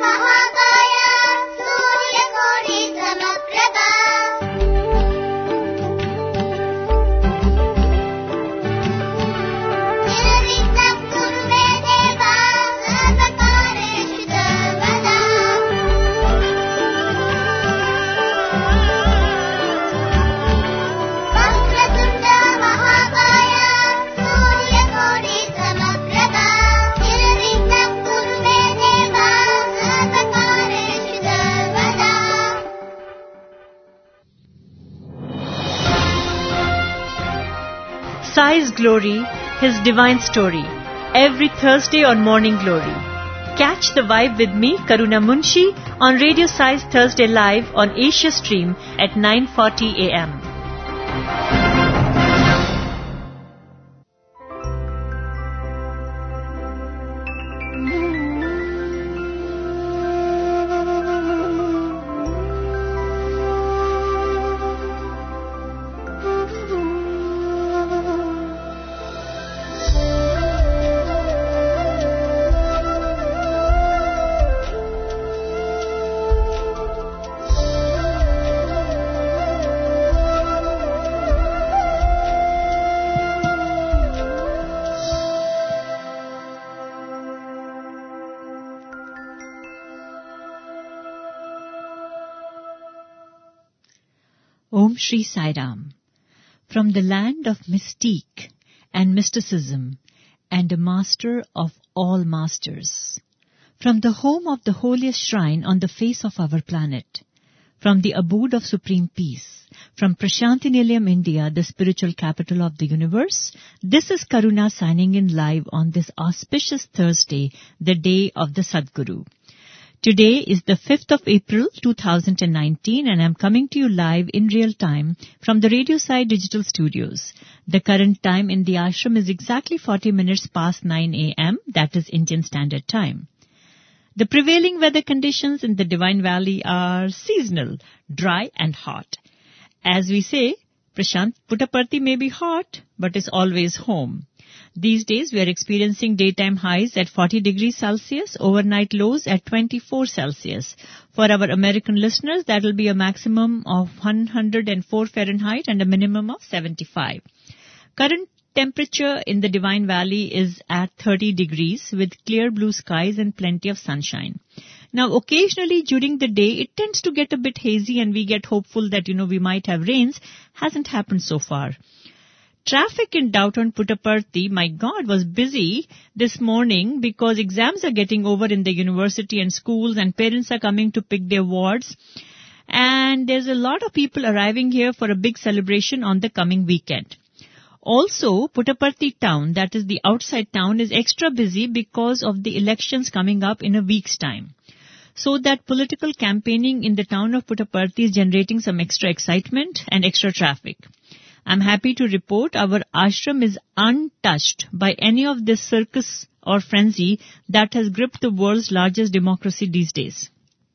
महाकाय सूर्यकोटि समप्रभा निर्विघ्नं कुरु मे देव सर्वकार्येषु सर्वदा वक्रतुण्ड महाकाय सूर्यकोटि समप्रभा निर्विघ्नं कुरु मे देव सर्वकार्येषु सर्वदा Sai's Glory, His Divine Story, every Thursday on Morning Glory. Catch the vibe with me, Karuna Munshi, on Radio Sai's Thursday Live on Asia Stream at 9:40 a.m. Om Shri Sai Ram. From the land of mystique and mysticism and a master of all masters. From the home of the holiest shrine on the face of our planet. From the abode of supreme peace. From Prashanti Nilayam, India, the spiritual capital of the universe. This is Karuna signing in live on this auspicious Thursday, the day of the Sadguru. Today is the 5th of April 2019 and I'm coming to you live in real time from the Radio Sai Digital Studios. The current time in the ashram is exactly 40 minutes past 9 a.m. That is Indian Standard Time. The prevailing weather conditions in the Divine Valley are seasonal, dry and hot. As we say, Prashant Puttaparthi may be hot but is always home. These days, we are experiencing daytime highs at 40 degrees Celsius, overnight lows at 24 Celsius. For our American listeners, that will be a maximum of 104 Fahrenheit and a minimum of 75. Current temperature in the Divine Valley is at 30 degrees with clear blue skies and plenty of sunshine. Now, occasionally during the day, it tends to get a bit hazy and we get hopeful that, we might have rains. Hasn't happened so far. Traffic in downtown Puttaparthi, my God, was busy this morning because exams are getting over in the university and schools and parents are coming to pick their wards. And there's a lot of people arriving here for a big celebration on the coming weekend. Also, Puttaparthi town, that is the outside town, is extra busy because of the elections coming up in a week's time. So that political campaigning in the town of Puttaparthi is generating some extra excitement and extra traffic. I'm happy to report our ashram is untouched by any of this circus or frenzy that has gripped the world's largest democracy these days.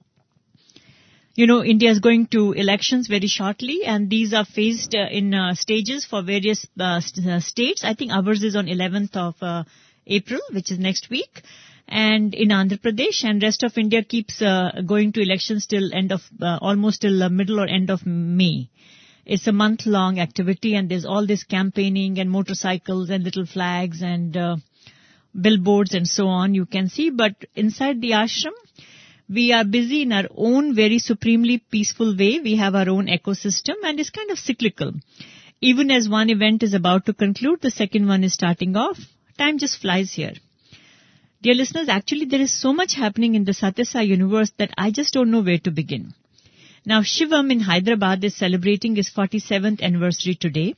India is going to elections very shortly and these are phased in stages for various states. I think ours is on 11th of April, which is next week. And in Andhra Pradesh and rest of India keeps going to elections till almost till middle or end of May. It's a month-long activity and there's all this campaigning and motorcycles and little flags and billboards and so on you can see. But inside the ashram, we are busy in our own very supremely peaceful way. We have our own ecosystem and it's kind of cyclical. Even as one event is about to conclude, the second one is starting off. Time just flies here. Dear listeners, actually there is so much happening in the Satya Sai universe that I just don't know where to begin. Now, Shivam in Hyderabad is celebrating his 47th anniversary today.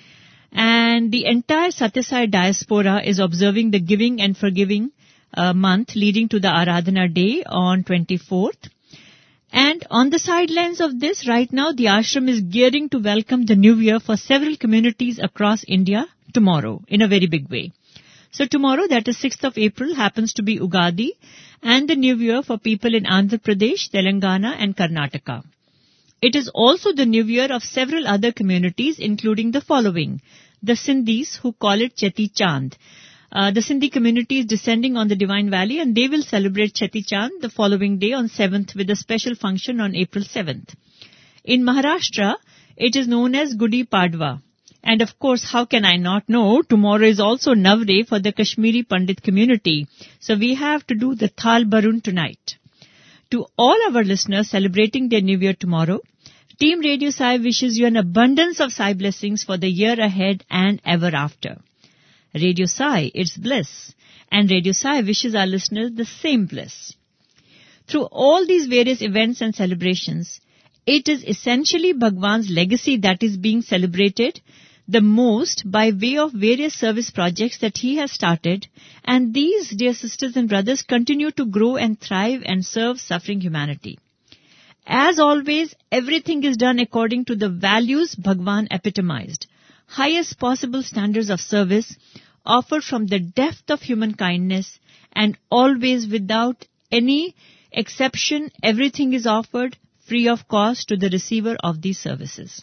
And the entire Satya Sai diaspora is observing the Giving and Forgiving month leading to the Aradhana Day on 24th. And on the sidelines of this, right now, the ashram is gearing to welcome the new year for several communities across India tomorrow in a very big way. So tomorrow, that is 6th of April, happens to be Ugadi and the new year for people in Andhra Pradesh, Telangana and Karnataka. It is also the new year of several other communities, including the following. The Sindhis, who call it Cheti Chand. The Sindhi community is descending on the Divine Valley, and they will celebrate Cheti Chand the following day on 7th with a special function on April 7th. In Maharashtra, it is known as Gudi Padwa. And of course, how can I not know, tomorrow is also Navre for the Kashmiri Pandit community. So we have to do the Thal Barun tonight. To all our listeners celebrating their New Year tomorrow, Team Radio Sai wishes you an abundance of Sai blessings for the year ahead and ever after. Radio Sai, it's bliss. And Radio Sai wishes our listeners the same bliss. Through all these various events and celebrations, it is essentially Bhagwan's legacy that is being celebrated the most by way of various service projects that he has started, and these, dear sisters and brothers, continue to grow and thrive and serve suffering humanity. As always, everything is done according to the values Bhagwan epitomized. Highest possible standards of service offered from the depth of human kindness, and always without any exception, everything is offered free of cost to the receiver of these services.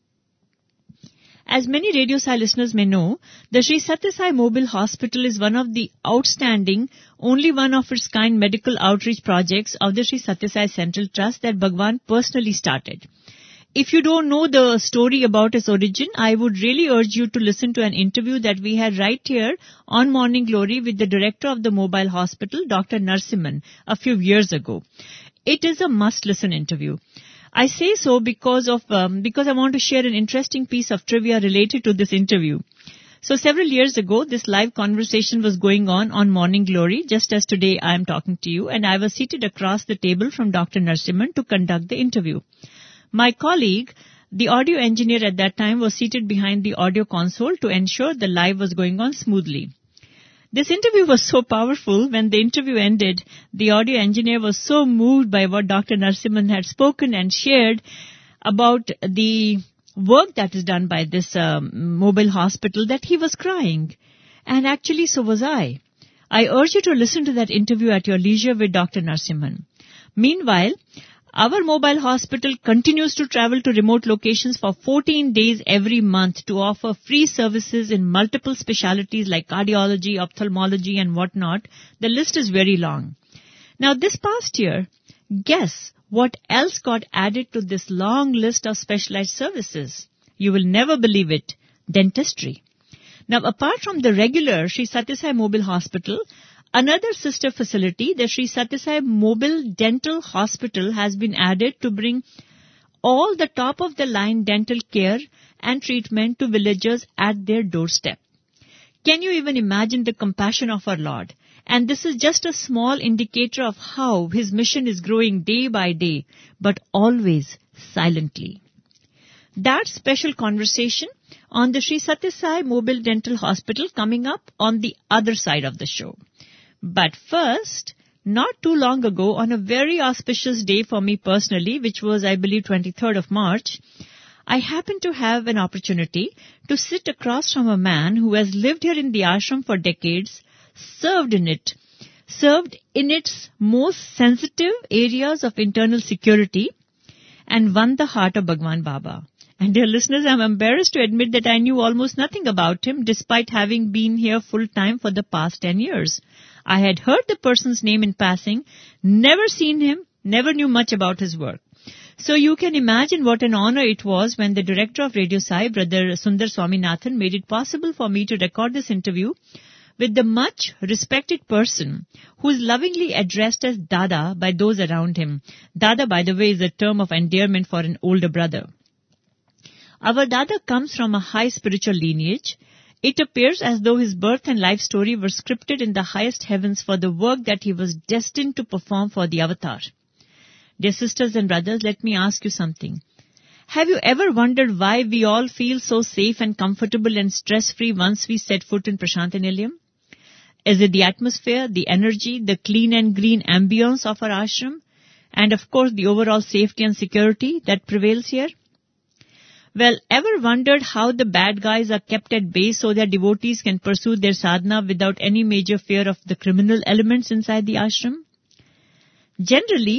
As many Radio Sai listeners may know, the Sri Satya Sai Mobile Hospital is one of the outstanding, only one of its kind medical outreach projects of the Sri Satya Sai Central Trust that Bhagwan personally started. If you don't know the story about its origin, I would really urge you to listen to an interview that we had right here on Morning Glory with the director of the mobile hospital, Dr. Narasimhan, a few years ago. It is a must-listen interview. I say so because I want to share an interesting piece of trivia related to this interview. So several years ago, this live conversation was going on Morning Glory, just as today I am talking to you, and I was seated across the table from Dr. Narasimhan to conduct the interview. My colleague, the audio engineer at that time, was seated behind the audio console to ensure the live was going on smoothly. This interview was so powerful. When the interview ended, the audio engineer was so moved by what Dr. Narasimhan had spoken and shared about the work that is done by this mobile hospital that he was crying. And actually, so was I. I urge you to listen to that interview at your leisure with Dr. Narasimhan. Meanwhile, our mobile hospital continues to travel to remote locations for 14 days every month to offer free services in multiple specialties like cardiology, ophthalmology and whatnot. The list is very long. Now this past year, guess what else got added to this long list of specialized services? You will never believe it. Dentistry. Now apart from the regular Sri Satya Sai Mobile Hospital, another sister facility, the Sri Satya Sai Mobile Dental Hospital, has been added to bring all the top-of-the-line dental care and treatment to villagers at their doorstep. Can you even imagine the compassion of our Lord? And this is just a small indicator of how His mission is growing day by day, but always silently. That special conversation on the Sri Satya Sai Mobile Dental Hospital coming up on the other side of the show. But first, not too long ago, on a very auspicious day for me personally, which was, I believe, 23rd of March, I happened to have an opportunity to sit across from a man who has lived here in the ashram for decades, served in its most sensitive areas of internal security, and won the heart of Bhagwan Baba. And dear listeners, I'm embarrassed to admit that I knew almost nothing about him despite having been here full-time for the past 10 years. I had heard the person's name in passing, never seen him, never knew much about his work. So you can imagine what an honor it was when the director of Radio Sai, Brother Sundar Swaminathan, made it possible for me to record this interview with the much respected person who is lovingly addressed as Dada by those around him. Dada, by the way, is a term of endearment for an older brother. Our Dada comes from a high spiritual lineage. It appears as though his birth and life story were scripted in the highest heavens for the work that he was destined to perform for the avatar. Dear sisters and brothers, let me ask you something. Have you ever wondered why we all feel so safe and comfortable and stress-free once we set foot in Prashanta Nilayam? Is it the atmosphere, the energy, the clean and green ambience of our ashram, and of course the overall safety and security that prevails here? Well, ever wondered how the bad guys are kept at bay so their devotees can pursue their sadhana without any major fear of the criminal elements inside the ashram? Generally,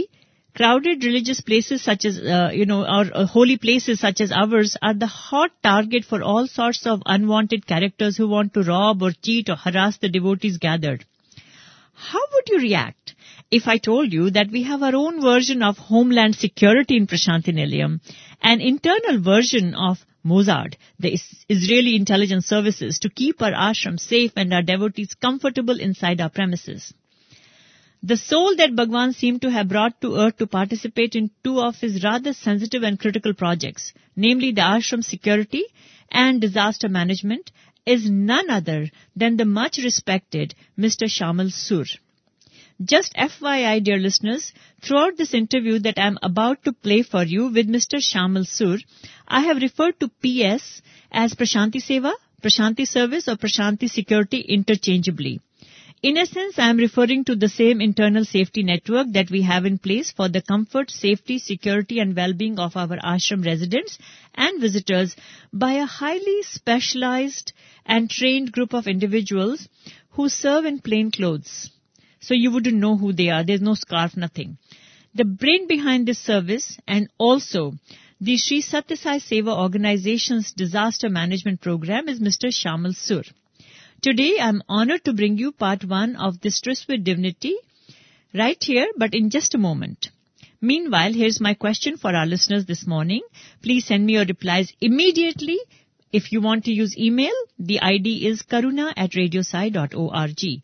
Crowded religious places such as, or holy places such as ours are the hot target for all sorts of unwanted characters who want to rob or cheat or harass the devotees gathered. How would you react if I told you that we have our own version of Homeland Security in Prasanthi Nilayam, an internal version of Mossad, the Israeli intelligence services, to keep our ashram safe and our devotees comfortable inside our premises? The soul that Bhagwan seemed to have brought to earth to participate in two of his rather sensitive and critical projects, namely the ashram security and disaster management, is none other than the much respected Mr. Shamal Sur. Just FYI, dear listeners, throughout this interview that I am about to play for you with Mr. Shamal Sur, I have referred to PS as Prashanti Seva, Prashanti Service or Prashanti Security interchangeably. In essence, I am referring to the same internal safety network that we have in place for the comfort, safety, security and well-being of our ashram residents and visitors by a highly specialized and trained group of individuals who serve in plain clothes. So you wouldn't know who they are. There's no scarf, nothing. The brain behind this service and also the Sri Satya Sai Seva organization's disaster management program is Mr. Shamal Sur. Today, I'm honored to bring you part 1 of this Tryst with Divinity right here, but in just a moment. Meanwhile, here's my question for our listeners this morning. Please send me your replies immediately. If you want to use email, the ID is karuna@radiosai.org.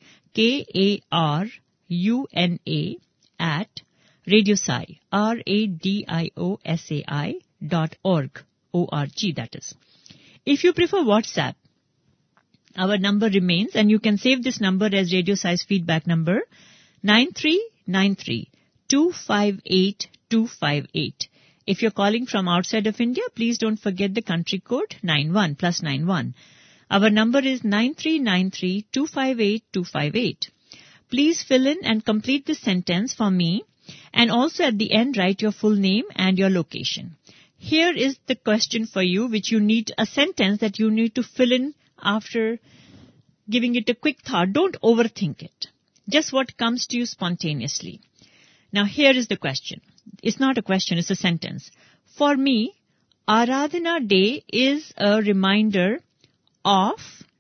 KARUNA at radiosai, RADIOSAI.org. O-R-G, that is. If you prefer WhatsApp, our number remains, and you can save this number as Radio Sai's feedback number, 9393-258-258. If you're calling from outside of India, please don't forget the country code 91 plus 91. Our number is 9393-258-258. Please fill in and complete this sentence for me, and also at the end write your full name and your location. Here is the question for you, which you need a sentence that you need to fill in after giving it a quick thought. Don't overthink it. Just what comes to you spontaneously. Now here is the question. It's not a question, it's a sentence. For me, Aradhana Day is a reminder of ...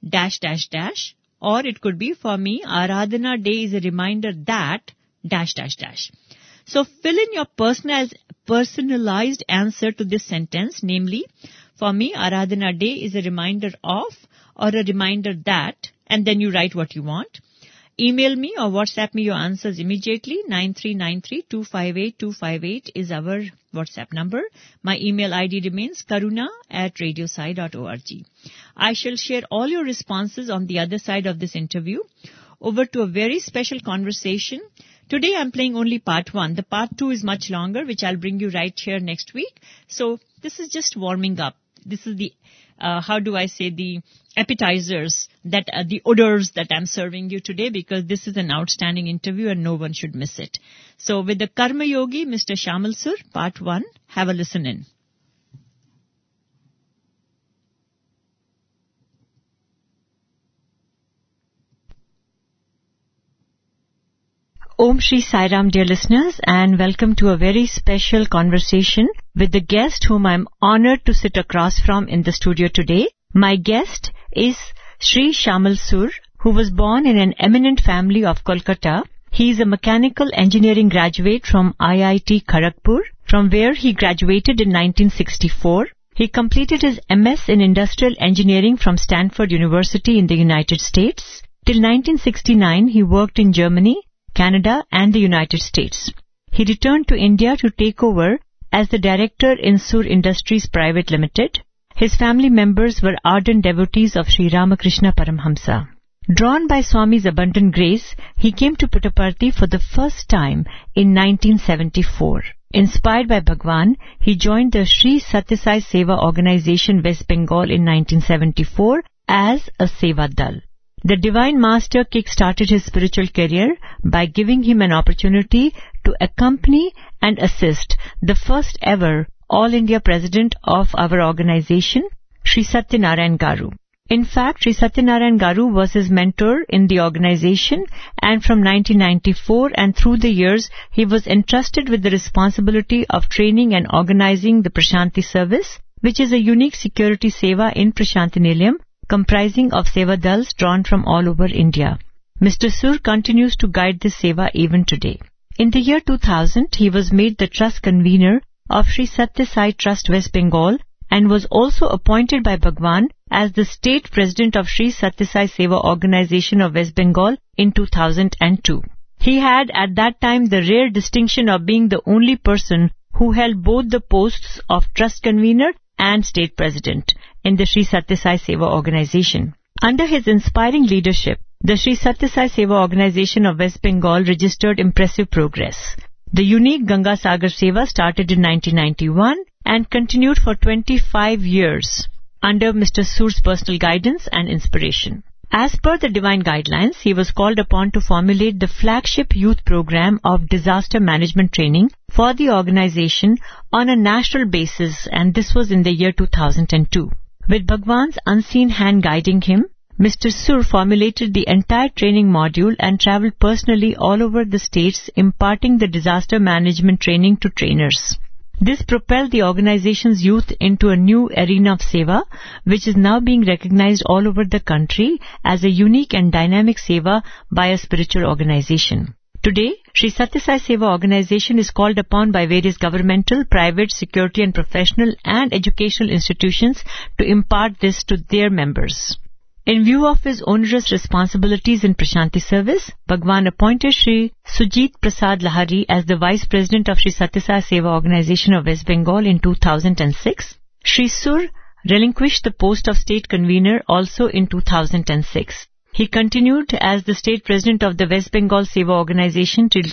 or it could be, for me, Aradhana Day is a reminder that ... So fill in your personalized answer to this sentence, namely, for me, Aradhana Day is a reminder of or a reminder that, and then you write what you want. Email me or WhatsApp me your answers immediately. 9393-258-258 is our WhatsApp number. My email ID remains karuna@radiosai.org. I shall share all your responses on the other side of this interview. Over to a very special conversation. Today I'm playing only part 1. The part 2 is much longer, which I'll bring you right here next week. So this is just warming up. This is the, the appetizers, the odors that I'm serving you today, because this is an outstanding interview and no one should miss it. So with the Karma Yogi, Mr. Shamal Sur, part 1, have a listen in. Om Shri Sai Ram, dear listeners, and welcome to a very special conversation with the guest whom I'm honored to sit across from in the studio today. My guest is Sri Shamal Sur, who was born in an eminent family of Kolkata. He is a mechanical engineering graduate from IIT Kharagpur, from where he graduated in 1964. He completed his MS in Industrial Engineering from Stanford University in the United States. Till 1969, he worked in Germany, Canada and the United States. He returned to India to take over as the director in Sur Industries Private Limited. His family members were ardent devotees of Sri Ramakrishna Paramhamsa. Drawn by Swami's abundant grace, he came to Puttaparthi for the first time in 1974. Inspired by Bhagwan, he joined the Sri Satya Sai Seva Organization West Bengal in 1974 as a Seva Dal. The Divine Master kick-started his spiritual career by giving him an opportunity to accompany and assist the first ever All India President of our organization, Sri Satyanarayan Garu. In fact, Sri Satyanarayan Garu was his mentor in the organization, and from 1994 and through the years, he was entrusted with the responsibility of training and organizing the Prashanti service, which is a unique security seva in Prashanti Nilayam, comprising of seva dals drawn from all over India. Mr. Sur continues to guide this seva even today. In the year 2000, he was made the trust convener of Sri Satya Sai Trust West Bengal and was also appointed by Bhagwan as the state president of Sri Satya Sai Seva Organization of West Bengal in 2002. He had at that time the rare distinction of being the only person who held both the posts of trust convener and state president in the Sri Satya Sai Seva Organization. Under his inspiring leadership, the Sri Satya Sai Seva Organization of West Bengal registered impressive progress. The unique Ganga Sagar Seva started in 1991 and continued for 25 years under Mr. Sur's personal guidance and inspiration. As per the divine guidelines, he was called upon to formulate the flagship youth program of disaster management training for the organization on a national basis, and this was in the year 2002. With Bhagwan's unseen hand guiding him, Mr. Sur formulated the entire training module and travelled personally all over the states imparting the disaster management training to trainers. This propelled the organization's youth into a new arena of seva, which is now being recognized all over the country as a unique and dynamic seva by a spiritual organization. Today, Sri Satya Sai Seva Organization is called upon by various governmental, private, security and professional and educational institutions to impart this to their members. In view of his onerous responsibilities in Prashanti service, Bhagwan appointed Sri Sujit Prasad Lahari as the Vice President of Sri Satya Sai Seva Organization of West Bengal in 2006. Sri Sur relinquished the post of State Convener also in 2006. He continued as the State President of the West Bengal Seva Organization till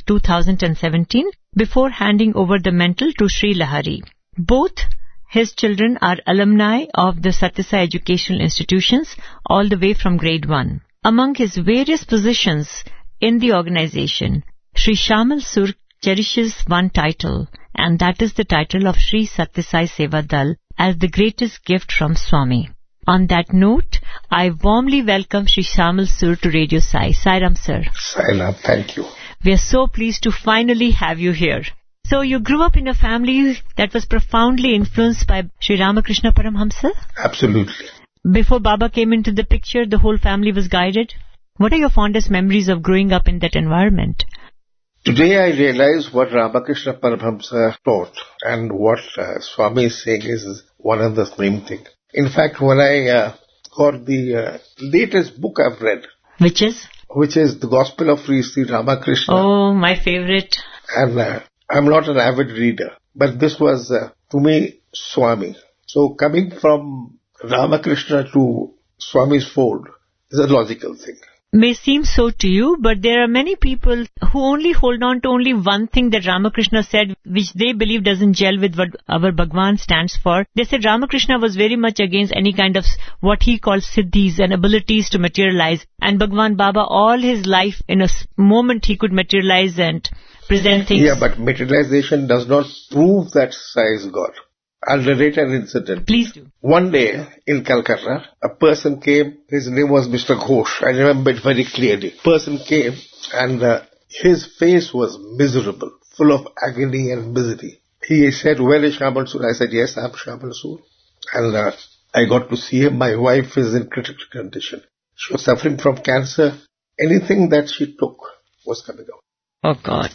2017 before handing over the mantle to Sri Lahari. Both his children are alumni of the Satya Sai educational institutions all the way from grade 1. Among his various positions in the organization, Sri Shamal Sur cherishes one title, and that is the title of Sri Satya Sai Seva Dal as the greatest gift from Swami. On that note, I warmly welcome Sri Shamal Sur to Radio Sai. Sai Ram sir. Sai Ram, thank you. We are so pleased to finally have you here. So you grew up in a family that was profoundly influenced by Sri Ramakrishna Paramhamsa? Absolutely. Before Baba came into the picture, the whole family was guided. What are your fondest memories of growing up in that environment? Today I realize what Ramakrishna Paramhamsa taught and what Swami is saying is one and the same thing. In fact, when I got the latest book I've read, Which is the Gospel of Sri Ramakrishna. Oh, my favorite. And I'm not an avid reader, but this was, to me, Swami. So coming from Ramakrishna to Swami's fold is a logical thing. May seem so to you, but there are many people who only hold on to only one thing that Ramakrishna said, which they believe doesn't gel with what our Bhagwan stands for. They said Ramakrishna was very much against any kind of what he calls siddhis and abilities to materialize. And Bhagwan Baba, all his life, in a moment he could materialize and present things. Yeah, but materialization does not prove that Sai is God. I'll narrate an incident. Please do. One day in Calcutta, a person came, his name was Mr. Ghosh, I remember it very clearly. Person came and his face was miserable, full of agony and misery. He said, "Where is Shamal Sur?" I said, "Yes, I'm Shamal Sur." And I got to see him. My wife is in critical condition. She was suffering from cancer. Anything that she took was coming out. Oh God.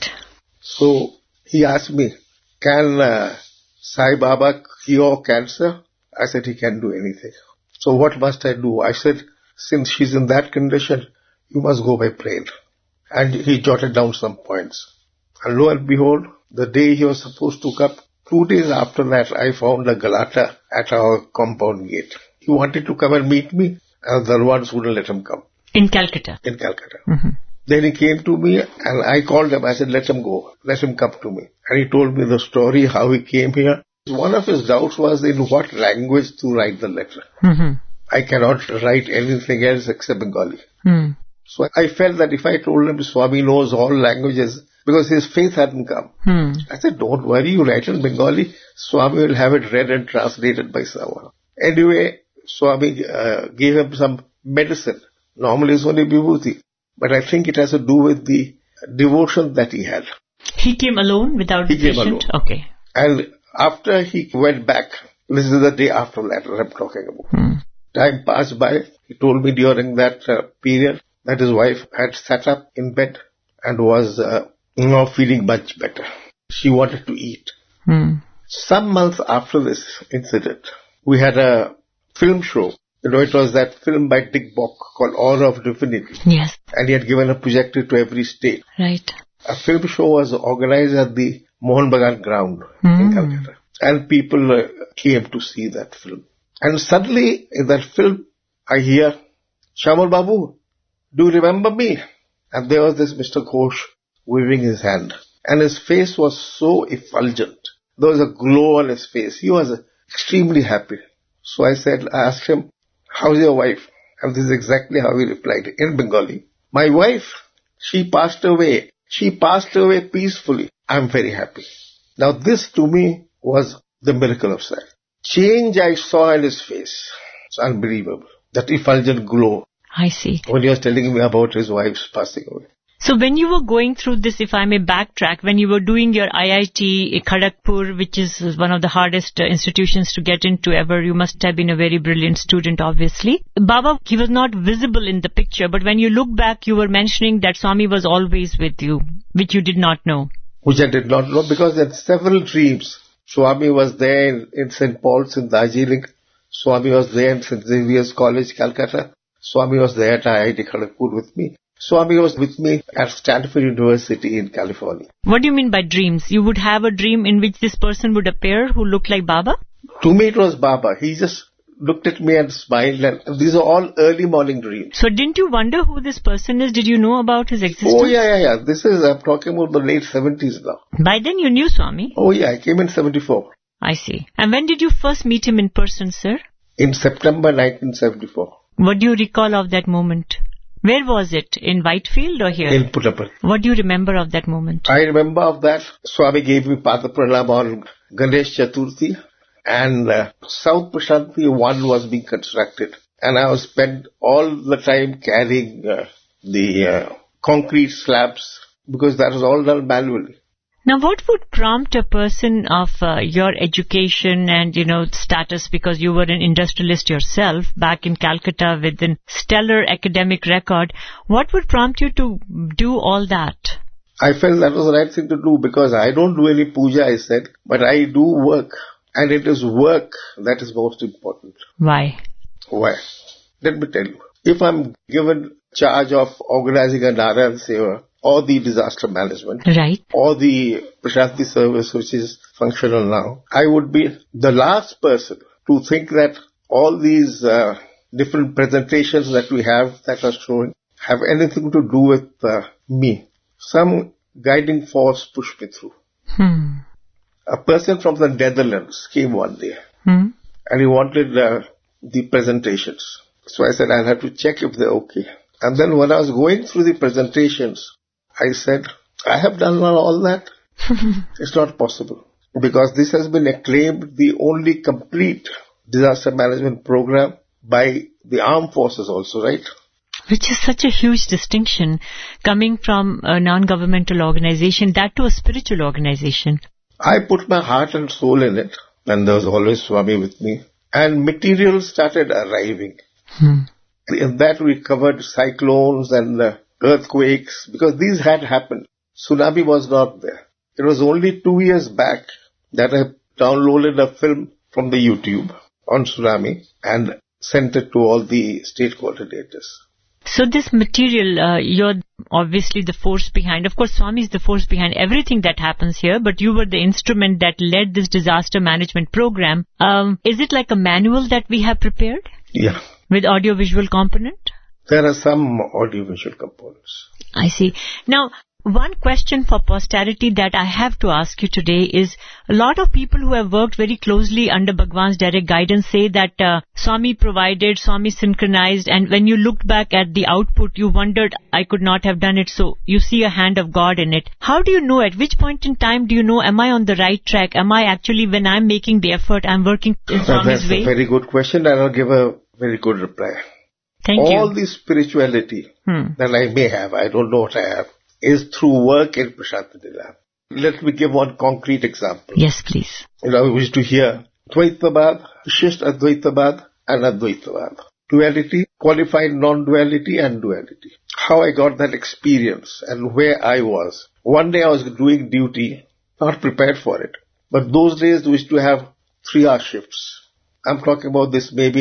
So he asked me, "Can Sai Baba cure cancer?" I said, "He can do anything." "So what must I do?" I said, "Since she's in that condition, you must go by plane." And he jotted down some points. And lo and behold, the day he was supposed to come, 2 days after that, I found a Galata at our compound gate. He wanted to come and meet me, and the Darwans wouldn't let him come. In Calcutta? In Calcutta. Mm-hmm. Then he came to me and I called him. I said, "Let him go. Let him come to me." And he told me the story, how he came here. One of his doubts was in what language to write the letter. Mm-hmm. I cannot write anything else except Bengali. Mm. So I felt that if I told him Swami knows all languages, because his faith hadn't come. I said, "Don't worry, you write in Bengali. Swami will have it read and translated by someone." Anyway, Swami gave him some medicine. Normally it's only vibhuti. But I think it has to do with the devotion that he had. He came alone without the patient? Came alone. Okay. And after he went back, this is the day after that I'm talking about. Time passed by. He told me during that period that his wife had sat up in bed and was now feeling much better. She wanted to eat. Some months after this incident, we had a film show. You know, it was that film by Dick Bock called Aura of Divinity. Yes. And he had given a projector to every state. Right. A film show was organized at the Mohan Bagan ground in Calcutta. And people came to see that film. And suddenly, in that film, I hear, Shamal Babu, do you remember me? And there was this Mr. Ghosh waving his hand. And his face was so effulgent. There was a glow on his face. He was extremely happy. So I asked him, how's your wife? And this is exactly how he replied in Bengali. My wife, she passed away. She passed away peacefully. I'm very happy. Now this to me was the miracle of sight. Change I saw in his face. It's unbelievable. That effulgent glow. I see. When he was telling me about his wife's passing away. So when you were going through this, if I may backtrack, when you were doing your IIT Kharagpur, which is one of the hardest institutions to get into ever, you must have been a very brilliant student, obviously. Baba, he was not visible in the picture, but when you look back, you were mentioning that Swami was always with you, which you did not know. Which I did not know, because in several dreams, Swami was there in St. Paul's in Darjeeling. Swami was there in St. Xavier's College, Calcutta. Swami was there at IIT Kharagpur with me. Swami was with me at Stanford University in California. What do you mean by dreams? You would have a dream in which this person would appear who looked like Baba? To me it was Baba. He just looked at me and smiled, and these are all early morning dreams. So didn't you wonder who this person is? Did you know about his existence? Oh yeah. I'm talking about the late 70s now. By then you knew Swami? Oh yeah, I came in 74. I see. And when did you first meet him in person, sir? In September 1974. What do you recall of that moment? Where was it? In Whitefield or here? In Puttaparthi. What do you remember of that moment? I remember of that. Swami gave me Pada Pranam on Ganesh Chaturthi, and South Prashanti 1 was being constructed. And I was spent all the time carrying the concrete slabs, because that was all done manually. Now, what would prompt a person of your education and, status, because you were an industrialist yourself back in Calcutta with a stellar academic record, what would prompt you to do all that? I felt that was the right thing to do, because I don't do any puja, I said, but I do work. And it is work that is most important. Why? Why? Let me tell you. If I'm given charge of organizing a Narayan Seva, or the disaster management, right, or the Prashanti service, which is functional now, I would be the last person to think that all these different presentations that we have that are showing have anything to do with me. Some guiding force pushed me through. A person from the Netherlands came one day, and he wanted the presentations. So I said, I'll have to check if they're okay. And then when I was going through the presentations, I said, I have done all that. It's not possible. Because this has been acclaimed the only complete disaster management program by the armed forces also, right? Which is such a huge distinction coming from a non-governmental organization, that to a spiritual organization. I put my heart and soul in it, and there was always Swami with me. And material started arriving. In that we covered cyclones and earthquakes, because these had happened. Tsunami was not there. It was only 2 years back that I downloaded a film from the YouTube on tsunami and sent it to all the state coordinators. So this material, you're obviously the force behind. Of course, Swami is the force behind everything that happens here, but you were the instrument that led this disaster management program. Is it like a manual that we have prepared? Yeah. With audio-visual component? There are some audio-visual components. I see. Now, one question for posterity that I have to ask you today is, a lot of people who have worked very closely under Bhagwan's direct guidance say that Swami provided, Swami synchronized, and when you looked back at the output, you wondered, I could not have done it, so you see a hand of God in it. How do you know, at which point in time do you know, am I on the right track? Am I actually, when I'm making the effort, I'm working in Swami's way? That's a very good question, and I'll give a very good reply. Thank you. All the spirituality that I may have, I don't know what I have, is through work in Prashanti Nilayam. Let me give one concrete example. Yes, please. We used to hear Dvaitavad, Vishisht Advaitavad and Advaitavad. Duality, qualified non-duality and duality. How I got that experience and where I was. One day I was doing duty, not prepared for it. But those days we used to have 3-hour shifts. I'm talking about this maybe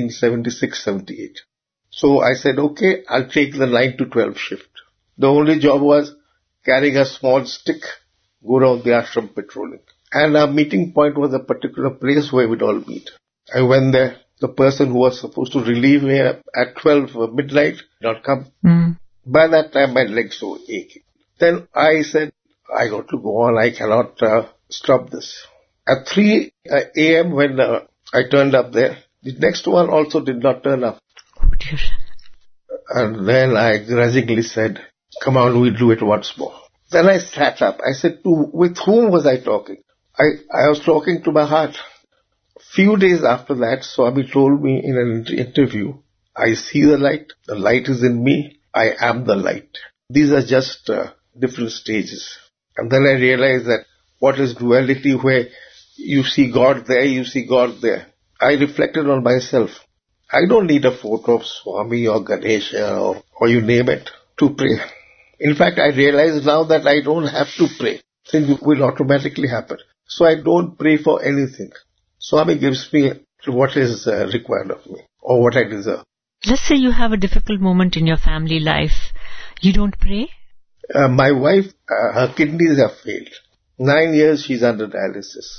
1976-78. So I said, okay, I'll take the 9 to 12 shift. The only job was carrying a small stick, go around the ashram patrolling. And our meeting point was a particular place where we'd all meet. I went there. The person who was supposed to relieve me at 12 midnight did not come. By that time, my legs were aching. Then I said, I got to go on. I cannot stop this. At 3 a.m. when I turned up there, the next one also did not turn up. Oh dear. And then I grudgingly said, come on, we'll do it once more. Then I sat up. I said, with whom was I talking? I was talking to my heart. Few days after that, Swami told me in an interview, I see the light is in me, I am the light. These are just different stages. And then I realized that what is duality, where you see God there, you see God there. I reflected on myself. I don't need a photo of Swami or Ganesha or you name it to pray. In fact, I realize now that I don't have to pray. Things will automatically happen. So I don't pray for anything. Swami gives me what is required of me or what I deserve. Let's say you have a difficult moment in your family life. You don't pray? My wife, her kidneys have failed. 9 years she's under dialysis.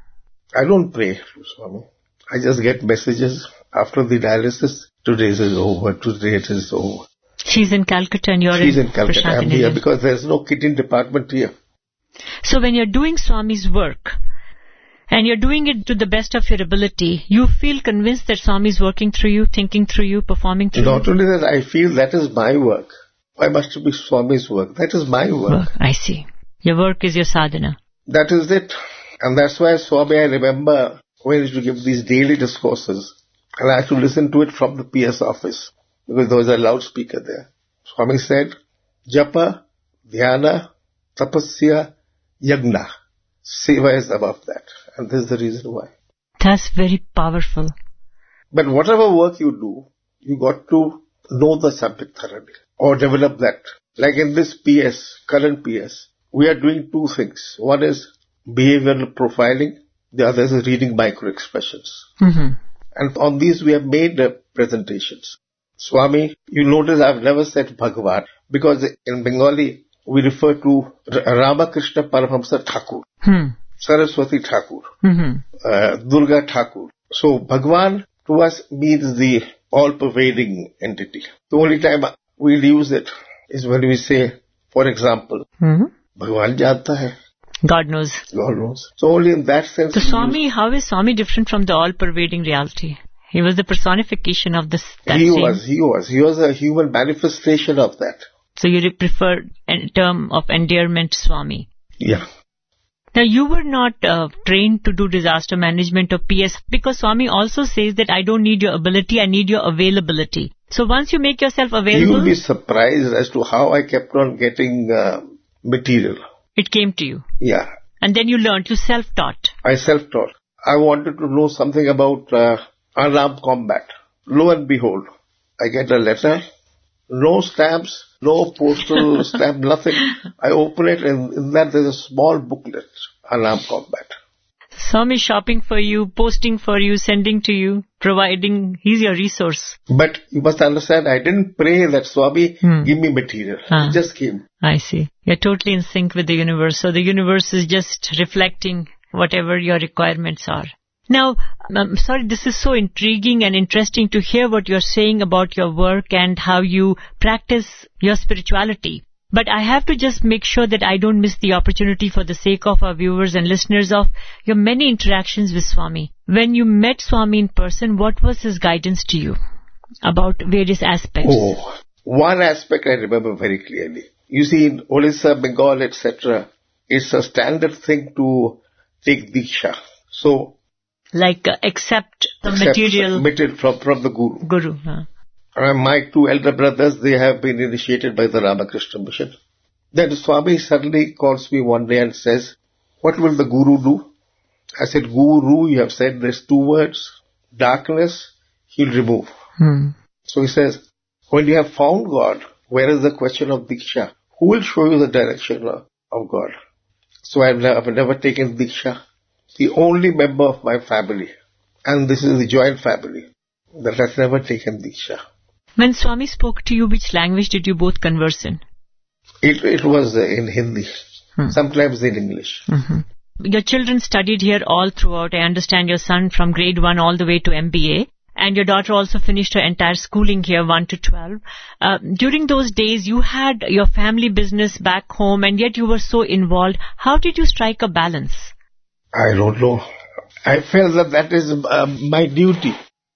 I don't pray to Swami. I just get messages after the dialysis. Today it is over. Today it is over. She's in Calcutta and you're in Calcutta. I'm here because there's no kidney department here. So when you're doing Swami's work and you're doing it to the best of your ability, you feel convinced that Swami is working through you, thinking through you, performing through you? Not only that, I feel that is my work. Why must it be Swami's work? That is my work. I see. Your work is your sadhana. That is it. And that's why Swami, I remember when he used to give these daily discourses, and I had to listen to it from the PS office, because there was a loudspeaker there. Swami said, Japa, Dhyana, Tapasya, Yagna. Seva is above that. And this is the reason why. That's very powerful. But whatever work you do, you got to know the subject thoroughly or develop that. Like in this PS, current PS, we are doing two things. One is behavioral profiling. The other is reading micro-expressions. And on these we have made presentations. Swami, you notice I've never said Bhagavan because in Bengali we refer to Ramakrishna Paramahamsa Thakur, Saraswati Thakur, Durga Thakur. So Bhagavan to us means the all-pervading entity. The only time we'll use it is when we say, for example, Bhagavan janta hai. God knows. God knows. So only in that sense. So Swami, how is Swami different from the all-pervading reality? He was the personification of this. He was a human manifestation of that. So you prefer a term of endearment, Swami? Yeah. Now you were not trained to do disaster management or PS because Swami also says that I don't need your ability, I need your availability. So once you make yourself available... You will be surprised as to how I kept on getting material. It came to you? Yeah. And then you learned, you self-taught? I self-taught. I wanted to know something about unarmed combat. Lo and behold, I get a letter, no stamps, no postal stamp, nothing. I open it and in that there's a small booklet, unarmed combat. Swami shopping for you, posting for you, sending to you, providing, he's your resource. But you must understand, I didn't pray that Swami give me material. It just came. I see. You're totally in sync with the universe. So the universe is just reflecting whatever your requirements are. Now, I'm sorry, this is so intriguing and interesting to hear what you're saying about your work and how you practice your spirituality. But I have to just make sure that I don't miss the opportunity for the sake of our viewers and listeners of your many interactions with Swami. When you met Swami in person, what was his guidance to you about various aspects? Oh, one aspect I remember very clearly. You see, in Odisha, Bengal, etc., it's a standard thing to take Diksha. So, like accept the material from the Guru. Guru. Huh? My two elder brothers, they have been initiated by the Ramakrishna Mission. Then Swami suddenly calls me one day and says, what will the Guru do? I said, Guru, you have said there's two words, darkness, he'll remove. So he says, when you have found God, where is the question of Diksha? Who will show you the direction of God? So I've never taken Diksha. The only member of my family, and this is the joint family, that has never taken Diksha. When Swami spoke to you, which language did you both converse in? It was in Hindi, sometimes in English. Your children studied here all throughout. I understand your son from grade 1 all the way to MBA. And your daughter also finished her entire schooling here, 1 to 12. During those days, you had your family business back home, and yet you were so involved. How did you strike a balance? I don't know. I felt that is my duty.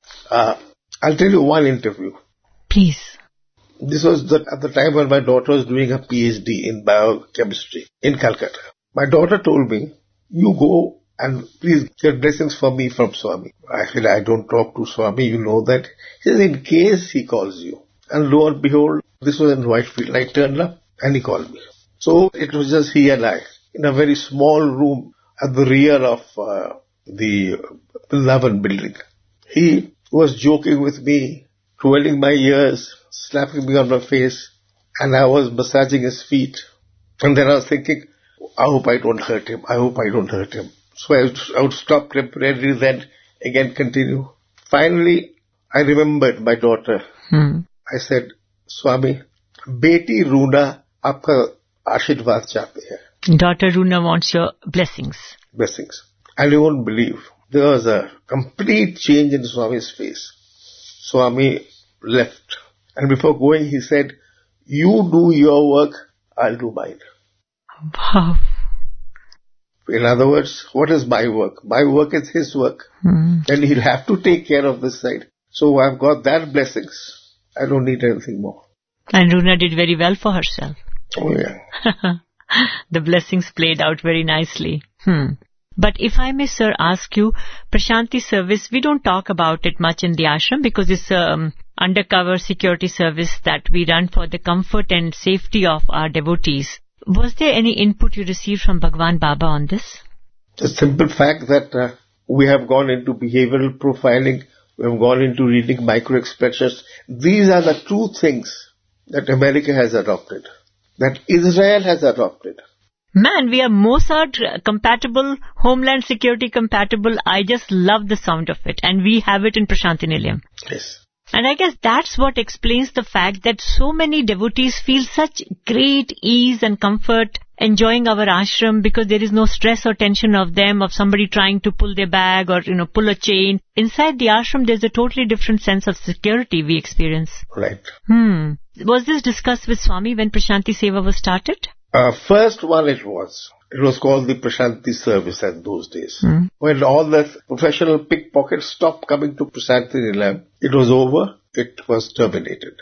I'll tell you one interview. Please. This was at the time when my daughter was doing her PhD in biochemistry in Calcutta. My daughter told me, you go and please get blessings for me from Swami. I said, I don't talk to Swami, you know that. He says, in case he calls you. And lo and behold, this was in Whitefield. I turned up and he called me. So it was just he and I in a very small room at the rear of the Lavan building. He was joking with me, twirling my ears, slapping me on my face, and I was massaging his feet. And then I was thinking, I hope I don't hurt him. I hope I don't hurt him. So I would stop temporarily, then again continue. Finally, I remembered my daughter. I said, Swami, Beti Runa, aapka ashirvad chahte hai. Daughter Runa wants your blessings. Blessings. And you won't believe, there was a complete change in Swami's face. Swami left. And before going, he said, you do your work, I'll do mine. Wow. In other words, what is my work? My work is his work. And he'll have to take care of this side. So I've got that blessings. I don't need anything more. And Runa did very well for herself. Oh yeah. The blessings played out very nicely. But if I may, sir, ask you, Prashanti service, we don't talk about it much in the ashram because it's undercover security service that we run for the comfort and safety of our devotees. Was there any input you received from Bhagwan Baba on this? The simple fact that we have gone into behavioral profiling, we have gone into reading micro-expressions. These are the two things that America has adopted, that Israel has adopted. Man, we are Mossad compatible, Homeland Security compatible. I just love the sound of it. And we have it in Prashanti Nilayam. Yes. And I guess that's what explains the fact that so many devotees feel such great ease and comfort enjoying our ashram because there is no stress or tension of them, of somebody trying to pull their bag or, pull a chain. Inside the ashram, there's a totally different sense of security we experience. Right. Was this discussed with Swami when Prashanti Seva was started? First one it was. It was called the Prashanti service at those days. When all the professional pickpockets stopped coming to Prashanti Nilayam, it was over, it was terminated.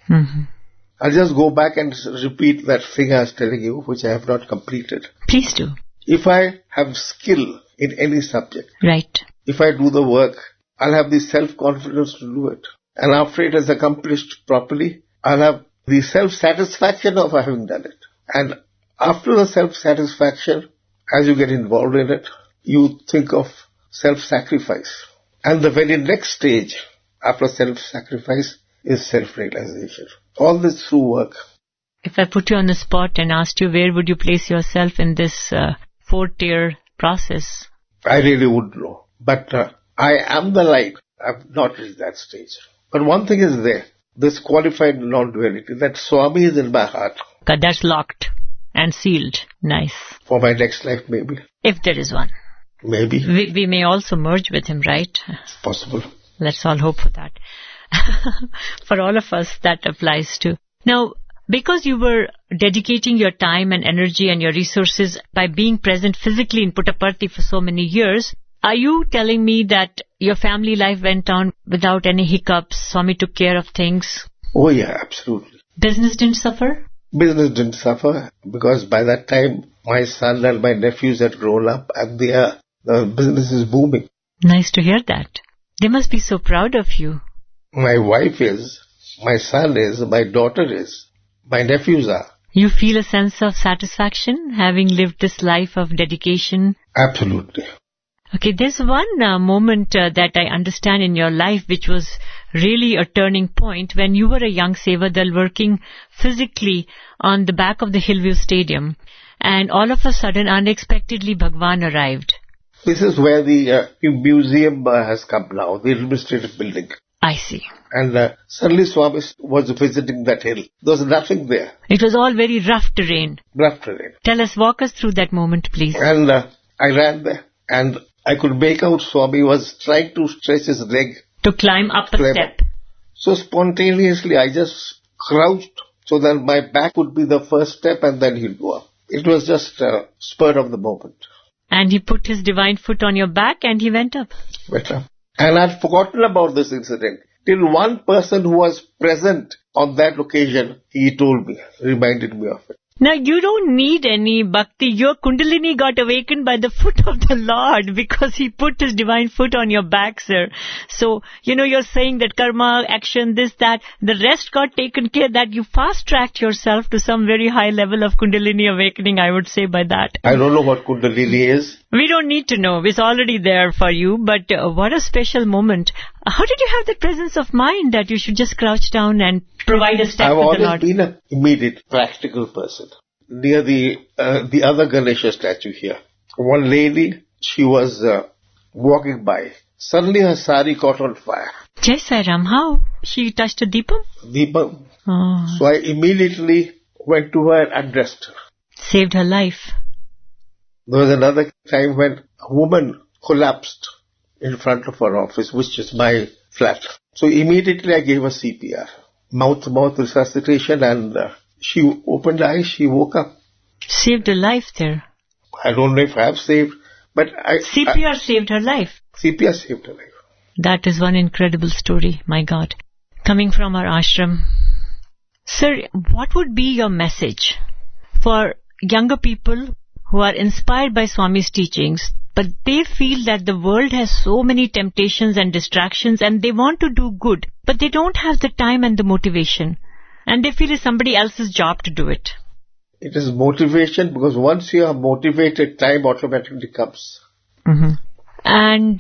I'll just go back and repeat that thing I was telling you, which I have not completed. Please do. If I have skill in any subject, right, if I do the work, I'll have the self-confidence to do it. And after it is accomplished properly, I'll have the self-satisfaction of having done it. And after the self-satisfaction, as you get involved in it, you think of self-sacrifice. And the very next stage after self-sacrifice is self-realization. All this through work. If I put you on the spot and asked you where would you place yourself in this 4-tier process? I really wouldn't know. But I am the light. I've not reached that stage. But one thing is there. This qualified non-duality, that Swami is in my heart. That's locked and sealed. Nice. For my next life, maybe. If there is one. Maybe. We may also merge with him, right? It's possible. Let's all hope for that. For all of us, that applies too. Now, because you were dedicating your time and energy and your resources by being present physically in Puttaparthi for so many years, are you telling me that your family life went on without any hiccups? Swami took care of things? Oh yeah, absolutely. Business didn't suffer? Business didn't suffer because by that time my son and my nephews had grown up and the business is booming. Nice to hear that. They must be so proud of you. My wife is, my son is, my daughter is, my nephews are. You feel a sense of satisfaction having lived this life of dedication? Absolutely. Okay, there's one moment that I understand in your life which was really a turning point when you were a young Sevadal working physically on the back of the Hillview Stadium, and all of a sudden, unexpectedly, Bhagwan arrived. This is where the museum has come now, the administrative building. I see. And suddenly Swami was visiting that hill. There was nothing there. It was all very rough terrain. Rough terrain. Walk us through that moment, please. And I ran there and I could make out Swami was trying to stretch his leg. To climb up a step. So spontaneously I just crouched so that my back would be the first step and then he'll go up. It was just a spur of the moment. And he put his divine foot on your back and he went up. Went up. And I'd forgotten about this incident. Till one person who was present on that occasion, he told me, reminded me of it. Now, you don't need any bhakti. Your kundalini got awakened by the foot of the Lord because he put his divine foot on your back, sir. So, you're saying that karma, action, this, that, the rest got taken care, that you fast-tracked yourself to some very high level of kundalini awakening, I would say by that. I don't know what kundalini is. We don't need to know. It's already there for you. But what a special moment. How did you have that presence of mind that you should just crouch down and provide a step I've with the always Lord? been an immediate, practical person. Near the other Ganesha statue here, one lady, she was walking by. Suddenly her sari caught on fire. Jai Sai Ram, how? She touched a deepam? Deepam. Oh. So I immediately went to her and undressed her. Saved her life. There was another time when a woman collapsed in front of her office, which is my flat. So immediately I gave her CPR, mouth-to-mouth resuscitation, and she opened her eyes, she woke up. Saved her life there. I don't know if I have saved, but CPR saved her life. CPR saved her life. That is one incredible story, my God. Coming from our ashram. Sir, what would be your message for younger people who are inspired by Swami's teachings, but they feel that the world has so many temptations and distractions and they want to do good, but they don't have the time and the motivation, and they feel it's somebody else's job to do it? It is motivation, because once you are motivated, time automatically comes. Mm-hmm. And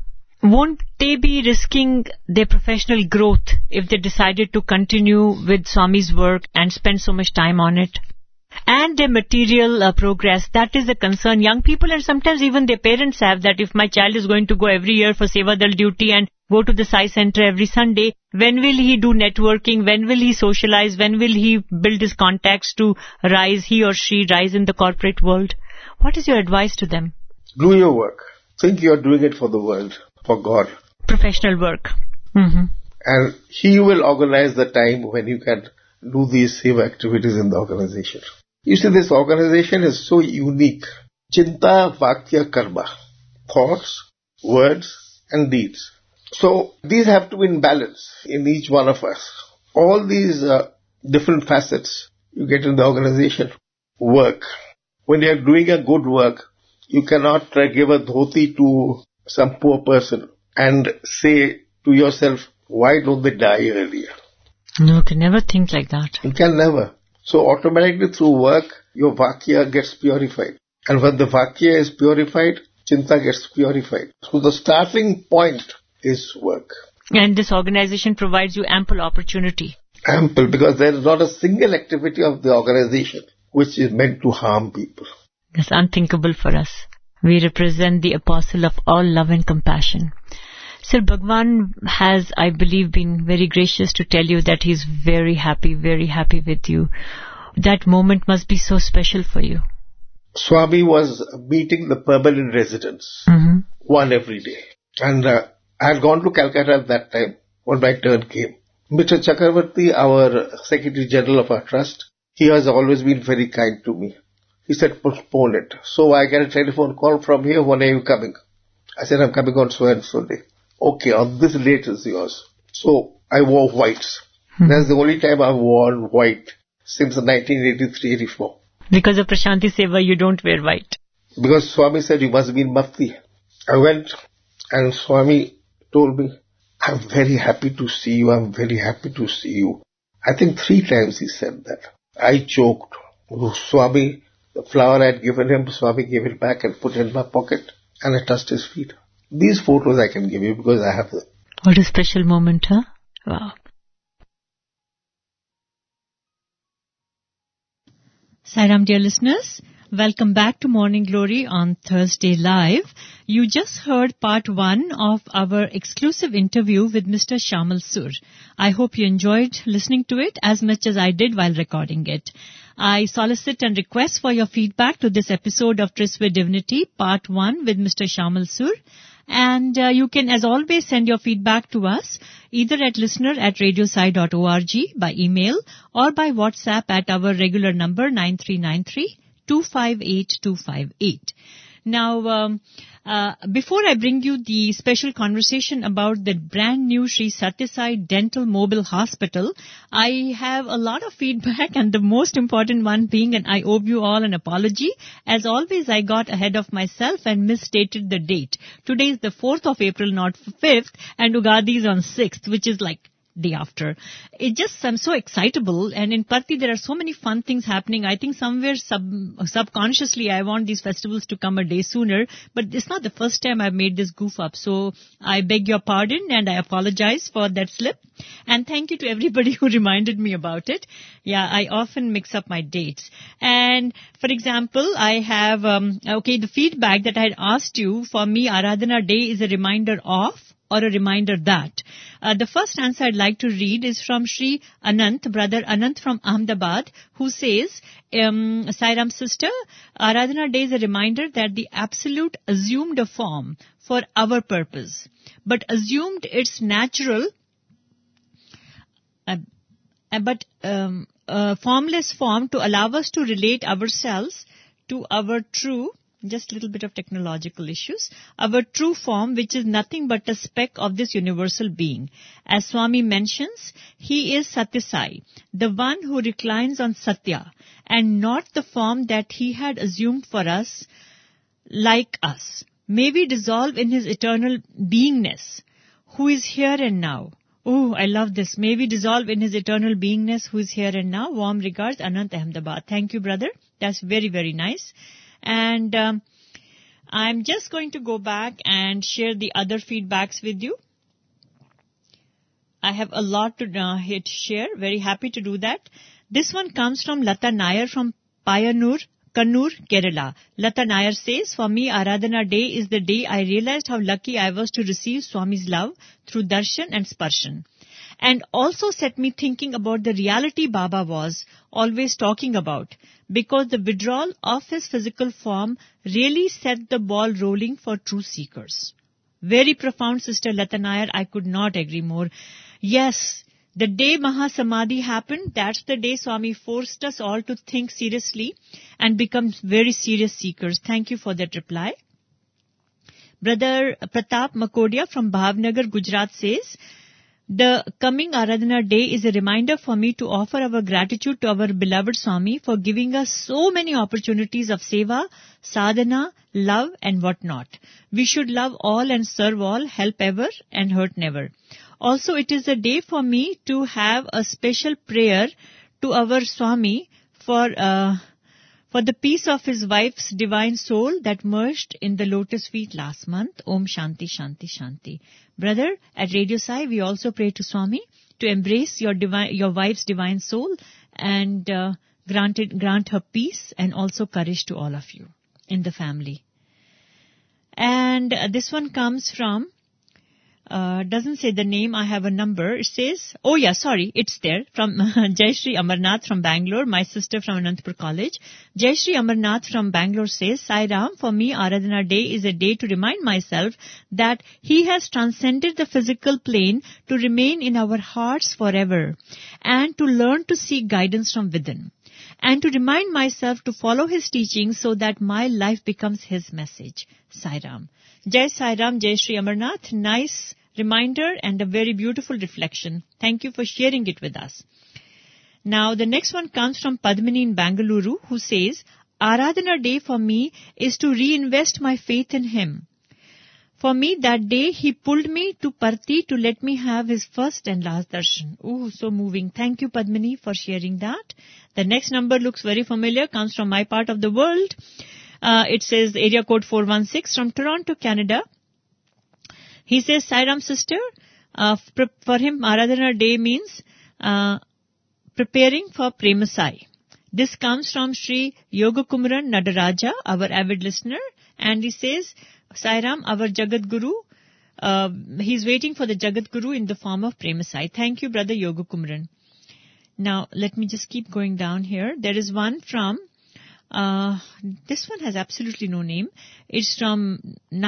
won't they be risking their professional growth if they decided to continue with Swami's work and spend so much time on it? And their material progress, that is a concern. Young people and sometimes even their parents have that if my child is going to go every year for Sevadal duty and go to the Sai Center every Sunday, when will he do networking? When will he socialize? When will he build his contacts to rise, he or she rise in the corporate world? What is your advice to them? Do your work. Think you are doing it for the world, for God. Professional work. Mm-hmm. And He will organize the time when you can do these same activities in the organization. You see, this organization is so unique. Chinta, Vakya, Karma. Thoughts, words, and deeds. So, these have to be in balance in each one of us. All these different facets you get in the organization. Work. When you are doing a good work, you cannot give a dhoti to some poor person and say to yourself, why don't they die earlier? No, you can never think like that. You can never. So automatically through work, your Vakya gets purified. And when the Vakya is purified, Chinta gets purified. So the starting point is work. And this organization provides you ample opportunity. Ample, because there is not a single activity of the organization which is meant to harm people. That's unthinkable for us. We represent the apostle of all love and compassion. Sir, Bhagwan has, I believe, been very gracious to tell you that he's very happy with you. That moment must be so special for you. Swami was meeting the permanent residents, one every day. And I had gone to Calcutta at that time when my turn came. Mr. Chakravarti, our Secretary General of our trust, he has always been very kind to me. He said, postpone it. So I get a telephone call from here, when are you coming? I said, I'm coming on so and so day. Okay, on this date is yours. So I wore whites. That's the only time I've worn white since 1983-84. Because of Prashanti Seva, you don't wear white. Because Swami said, you must be in bhakti. I went and Swami told me, I'm very happy to see you, I'm very happy to see you. I think 3 times he said that. I choked. Swami, the flower I had given him, Swami gave it back and put it in my pocket and I touched his feet. These photos I can give you because I have them. What a special moment, huh? Wow. Sairam, dear listeners, welcome back to Morning Glory on Thursday Live. You just heard part 1 of our exclusive interview with Mr. Shamal Sur. I hope you enjoyed listening to it as much as I did while recording it. I solicit and request for your feedback to this episode of Tryst with Divinity, part 1 with Mr. Shamal Sur. And you can, as always, send your feedback to us either at listener@radiosai.org by email or by WhatsApp at our regular number 9393-258-258. Now, before I bring you the special conversation about the brand new Sri Sathya Sai Dental Mobile Hospital, I have a lot of feedback, and the most important one being, and I owe you all an apology. As always, I got ahead of myself and misstated the date. Today is the 4th of April, not 5th, and Ugadi is on 6th, which is like day after. I'm so excitable, and in Parthi there are so many fun things happening. I think somewhere subconsciously I want these festivals to come a day sooner, but it's not the first time I've made this goof up, so I beg your pardon and I apologize for that slip, and thank you to everybody who reminded me about it. Yeah, I often mix up my dates. And for example, I have the feedback that I had asked you. For me, Aradhana Day is a reminder of or a reminder that. The first answer I'd like to read is from Sri Anant, brother Anant from Ahmedabad, who says, Sairam sister, Aradhana Day is a reminder that the absolute assumed a form for our purpose, but assumed its natural, formless form to allow us to relate ourselves to our true, just a little bit of technological issues, our true form, which is nothing but a speck of this universal being. As Swami mentions, he is Satya Sai, the one who reclines on Satya, and not the form that he had assumed for us, like us. May we dissolve in his eternal beingness, who is here and now. Oh, I love this. May we dissolve in his eternal beingness, who is here and now. Warm regards, Anant, Ahmedabad. Thank you, brother. That's very, very nice. And I'm just going to go back and share the other feedbacks with you. I have a lot to share. Very happy to do that. This one comes from Lata Nair from Payanur, Kannur, Kerala. Lata Nair says, for me, Aradhana Day is the day I realized how lucky I was to receive Swami's love through darshan and sparshan. And also set me thinking about the reality Baba was always talking about, because the withdrawal of his physical form really set the ball rolling for true seekers. Very profound, Sister Lata Nair. I could not agree more. Yes, the day Mahasamadhi happened, that's the day Swami forced us all to think seriously and become very serious seekers. Thank you for that reply. Brother Pratap Makodia from Bhavnagar, Gujarat says, the coming Aradhana Day is a reminder for me to offer our gratitude to our beloved Swami for giving us so many opportunities of seva, sadhana, love and whatnot. We should love all and serve all, help ever and hurt never. Also, it is a day for me to have a special prayer to our Swami for the peace of his wife's divine soul that merged in the lotus feet last month. Om Shanti, Shanti, Shanti. Brother, at Radio Sai, we also pray to Swami to embrace your wife's divine soul and grant her peace and also courage to all of you in the family. And this one comes from doesn't say the name. I have a number. It says, oh yeah, sorry, it's there. From Jayashree Amarnath from Bangalore, my sister from Anantapur College. Jayashree Amarnath from Bangalore says, Sai Ram, for me, Aradhana Day is a day to remind myself that He has transcended the physical plane to remain in our hearts forever and to learn to seek guidance from within. And to remind myself to follow His teachings so that my life becomes His message. Sai Ram. Jai Sai Ram, Jai Shri Amarnath. Nice reminder and a very beautiful reflection. Thank you for sharing it with us. Now, the next one comes from Padmini in Bangalore, who says, Aradhana Day for me is to reinvest my faith in Him. For me, that day, He pulled me to Parthi to let me have His first and last darshan. Oh, so moving. Thank you, Padmini, for sharing that. The next number looks very familiar, comes from my part of the world. It says area code 416 from Toronto, Canada. He says, Sai Ram sister, for him, Aradhana Day means preparing for Premasai. This comes from Sri Yogakumaran Nadaraja, our avid listener. And he says, Sai Ram, our Jagat Guru, he's waiting for the Jagat Guru in the form of Premasai. Thank you, Brother Yogakumaran. Now, let me just keep going down here. There is one from, this one has absolutely no name. It's from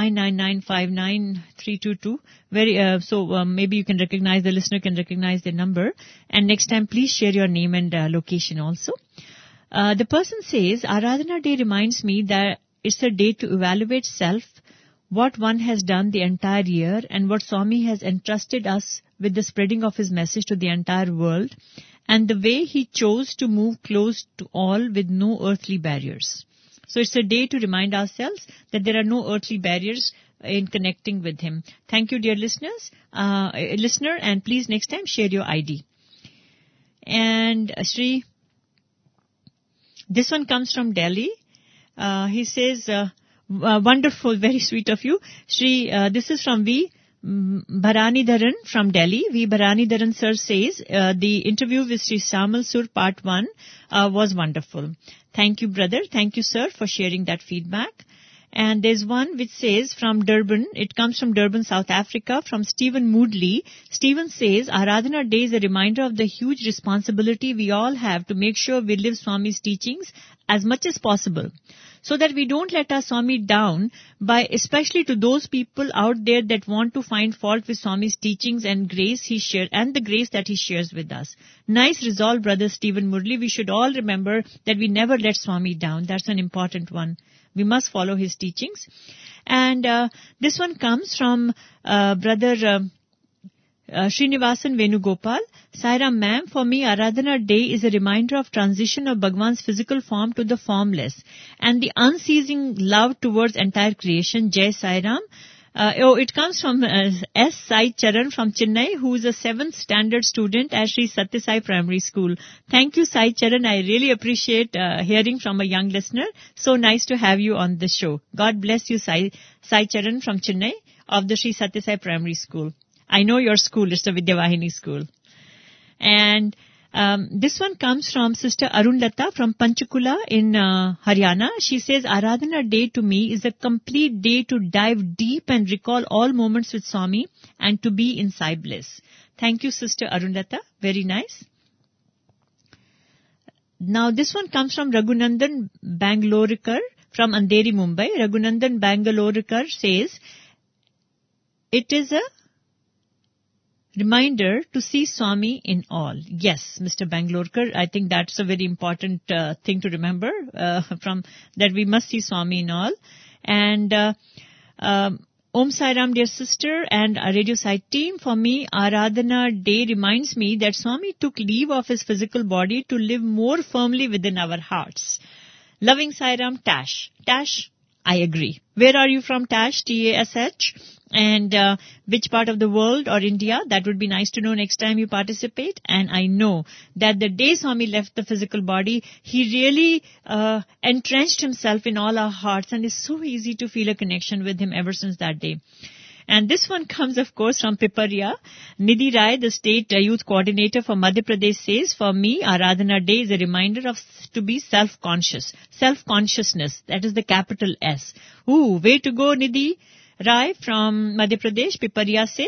999593322. Maybe you can recognize, the listener can recognize the number. And next time, please share your name and location also. The person says, Aradhana Day reminds me that it's a day to evaluate self, what one has done the entire year, and what Swami has entrusted us with the spreading of His message to the entire world, and the way He chose to move close to all with no earthly barriers. So it's a day to remind ourselves that there are no earthly barriers in connecting with Him. Thank you, dear listener, and please next time share your ID. And Sri, this one comes from Delhi. He says, wonderful, very sweet of you. Sri, this is from V. Bharanidharan from Delhi. V. Bharanidharan sir says, the interview with Sri Samal Sur part 1 was wonderful. Thank you, brother. Thank you, sir, for sharing that feedback. And there's one which says from Durban, it comes from Durban, South Africa, from Stephen Moodley. Stephen says, Aradhana Day is a reminder of the huge responsibility we all have to make sure we live Swami's teachings as much as possible, so that we don't let our Swami down, by especially to those people out there that want to find fault with Swami's teachings and grace He shared, and the grace that He shares with us. Nice resolve, brother Stephen Murli. We should all remember that we never let Swami down. That's an important one. We must follow His teachings. And this one comes from brother Srinivasan Venugopal. Sai Ram ma'am, for me, Aradhana Day is a reminder of transition of Bhagwan's physical form to the formless and the unceasing love towards entire creation. Jai Sai Ram. It comes from S. Sai Charan from Chennai, who is a 7th standard student at Sri Satya Sai Primary School. Thank you, Sai Charan. I really appreciate hearing from a young listener. So nice to have you on the show. God bless you, Sai Charan from Chennai of the Sri Satya Sai Primary School. I know your school. It's the Vidyavahini school. And this one comes from Sister Arunlata from Panchkula in Haryana. She says, Aradhana Day to me is a complete day to dive deep and recall all moments with Swami and to be in Sai bliss. Thank you, Sister Arunlata. Very nice. Now, this one comes from Raghunandan Bangalorkar from Andheri, Mumbai. Raghunandan Bangalorkar says, it is a reminder to see Swami in all. Yes, Mr. Bangalorkar, I think that's a very important thing to remember from that we must see Swami in all. And Om Sai Ram, dear sister, and our Radio Sai team, for me, Aradhana Day reminds me that Swami took leave of His physical body to live more firmly within our hearts. Loving Sai Ram, Tash. Tash, I agree. Where are you from, Tash? T-A-S-H. And which part of the world or India? That would be nice to know next time you participate. And I know that the day Swami left the physical body, He really entrenched Himself in all our hearts, and it's so easy to feel a connection with Him ever since that day. And this one comes, of course, from Piparia. Nidhi Rai, the state youth coordinator for Madhya Pradesh, says, for me, Aradhana Day is a reminder of to be self-conscious. Self-consciousness, that is the capital S. Ooh, way to go, Nidhi Rai from Madhya Pradesh, Piparia se.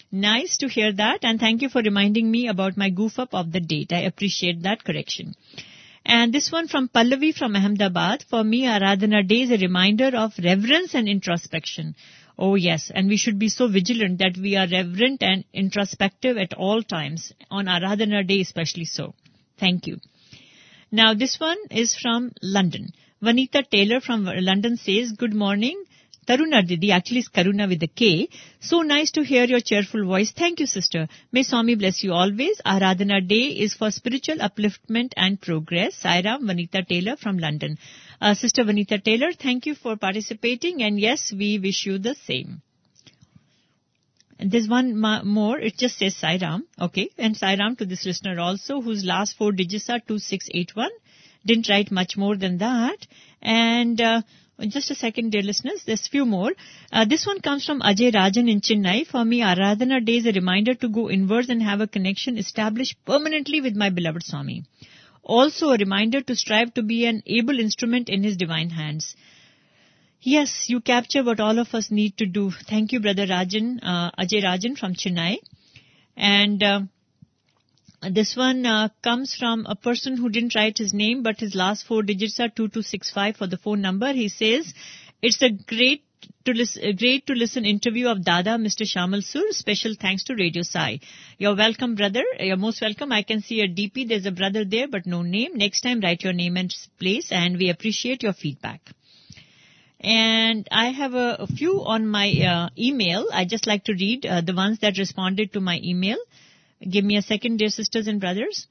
Nice to hear that, and thank you for reminding me about my goof up of the date. I appreciate that correction. And this one from Pallavi from Ahmedabad. For me, Aradhana Day is a reminder of reverence and introspection. Oh yes, and we should be so vigilant that we are reverent and introspective at all times, on Aradhana Day especially so. Thank you. Now this one is from London. Vanita Taylor from London says, good morning. Taruna Didi, actually it's Karuna with a K. So nice to hear your cheerful voice. Thank you, sister. May Swami bless you always. Aradhana Day is for spiritual upliftment and progress. Sairam, Vanita Taylor from London. Sister Vanita Taylor, thank you for participating, and yes, we wish you the same. And there's one more. It just says Sairam. Okay. And Sairam to this listener also, whose last 4 digits are 2681. Didn't write much more than that. And just a second, dear listeners, there's few more. This one comes from Ajay Rajan in Chennai. For me, Aradhana Day is a reminder to go inwards and have a connection established permanently with my beloved Swami. Also a reminder to strive to be an able instrument in His divine hands. Yes, you capture what all of us need to do. Thank you, Brother Rajan, Ajay Rajan from Chennai. And this one comes from a person who didn't write his name, but his last 4 digits are 2265 for the phone number. He says, it's a great to listen interview of Dada, Mr. Shamal Sur. Special thanks to Radio Sai. You're welcome, brother. You're most welcome. I can see a DP. There's a brother there, but no name. Next time, write your name and place, and we appreciate your feedback. And I have a few on my email. I just like to read the ones that responded to my email. Give me a second, dear sisters and brothers.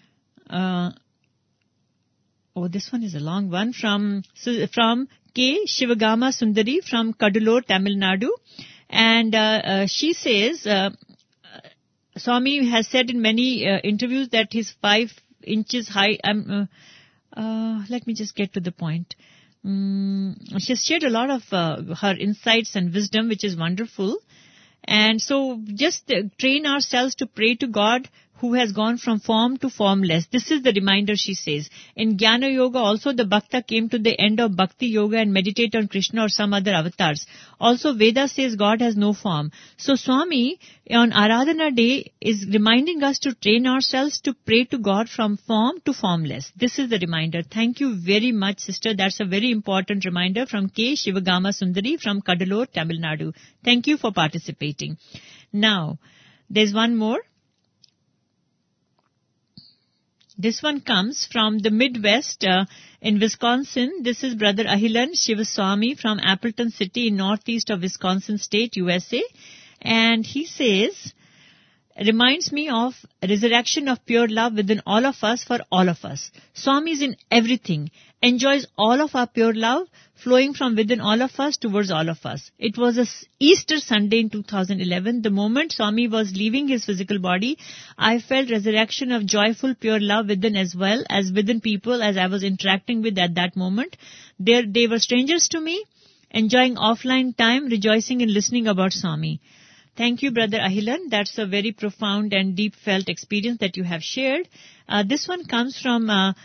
This one is a long one from K. Shivagama Sundari from Kadulur, Tamil Nadu. And she says, Swami has said in many interviews that he's 5 inches high. Let me just get to the point. She has shared a lot of her insights and wisdom, which is wonderful. And so just train ourselves to pray to God who has gone from form to formless. This is the reminder, she says. In Jnana Yoga also the Bhakta came to the end of Bhakti Yoga and meditate on Krishna or some other avatars. Also Veda says God has no form. So Swami on Aradhana Day is reminding us to train ourselves to pray to God from form to formless. This is the reminder. Thank you very much, sister. That's a very important reminder from K. Shivagama Sundari from Kadalur, Tamil Nadu. Thank you for participating. Now, there's one more. This one comes from the Midwest in Wisconsin. This is Brother Ahilan Shivaswamy from Appleton City in northeast of Wisconsin State, USA. And he says, reminds me of resurrection of pure love within all of us for all of us. Swami is in everything, enjoys all of our pure love flowing from within all of us towards all of us. It was a Easter Sunday in 2011. The moment Swami was leaving his physical body, I felt resurrection of joyful pure love within as well as within people as I was interacting with at that moment. They were strangers to me, enjoying offline time, rejoicing and listening about Swami. Thank you, Brother Ahilan. That's a very profound and deep felt experience that you have shared. This one comes from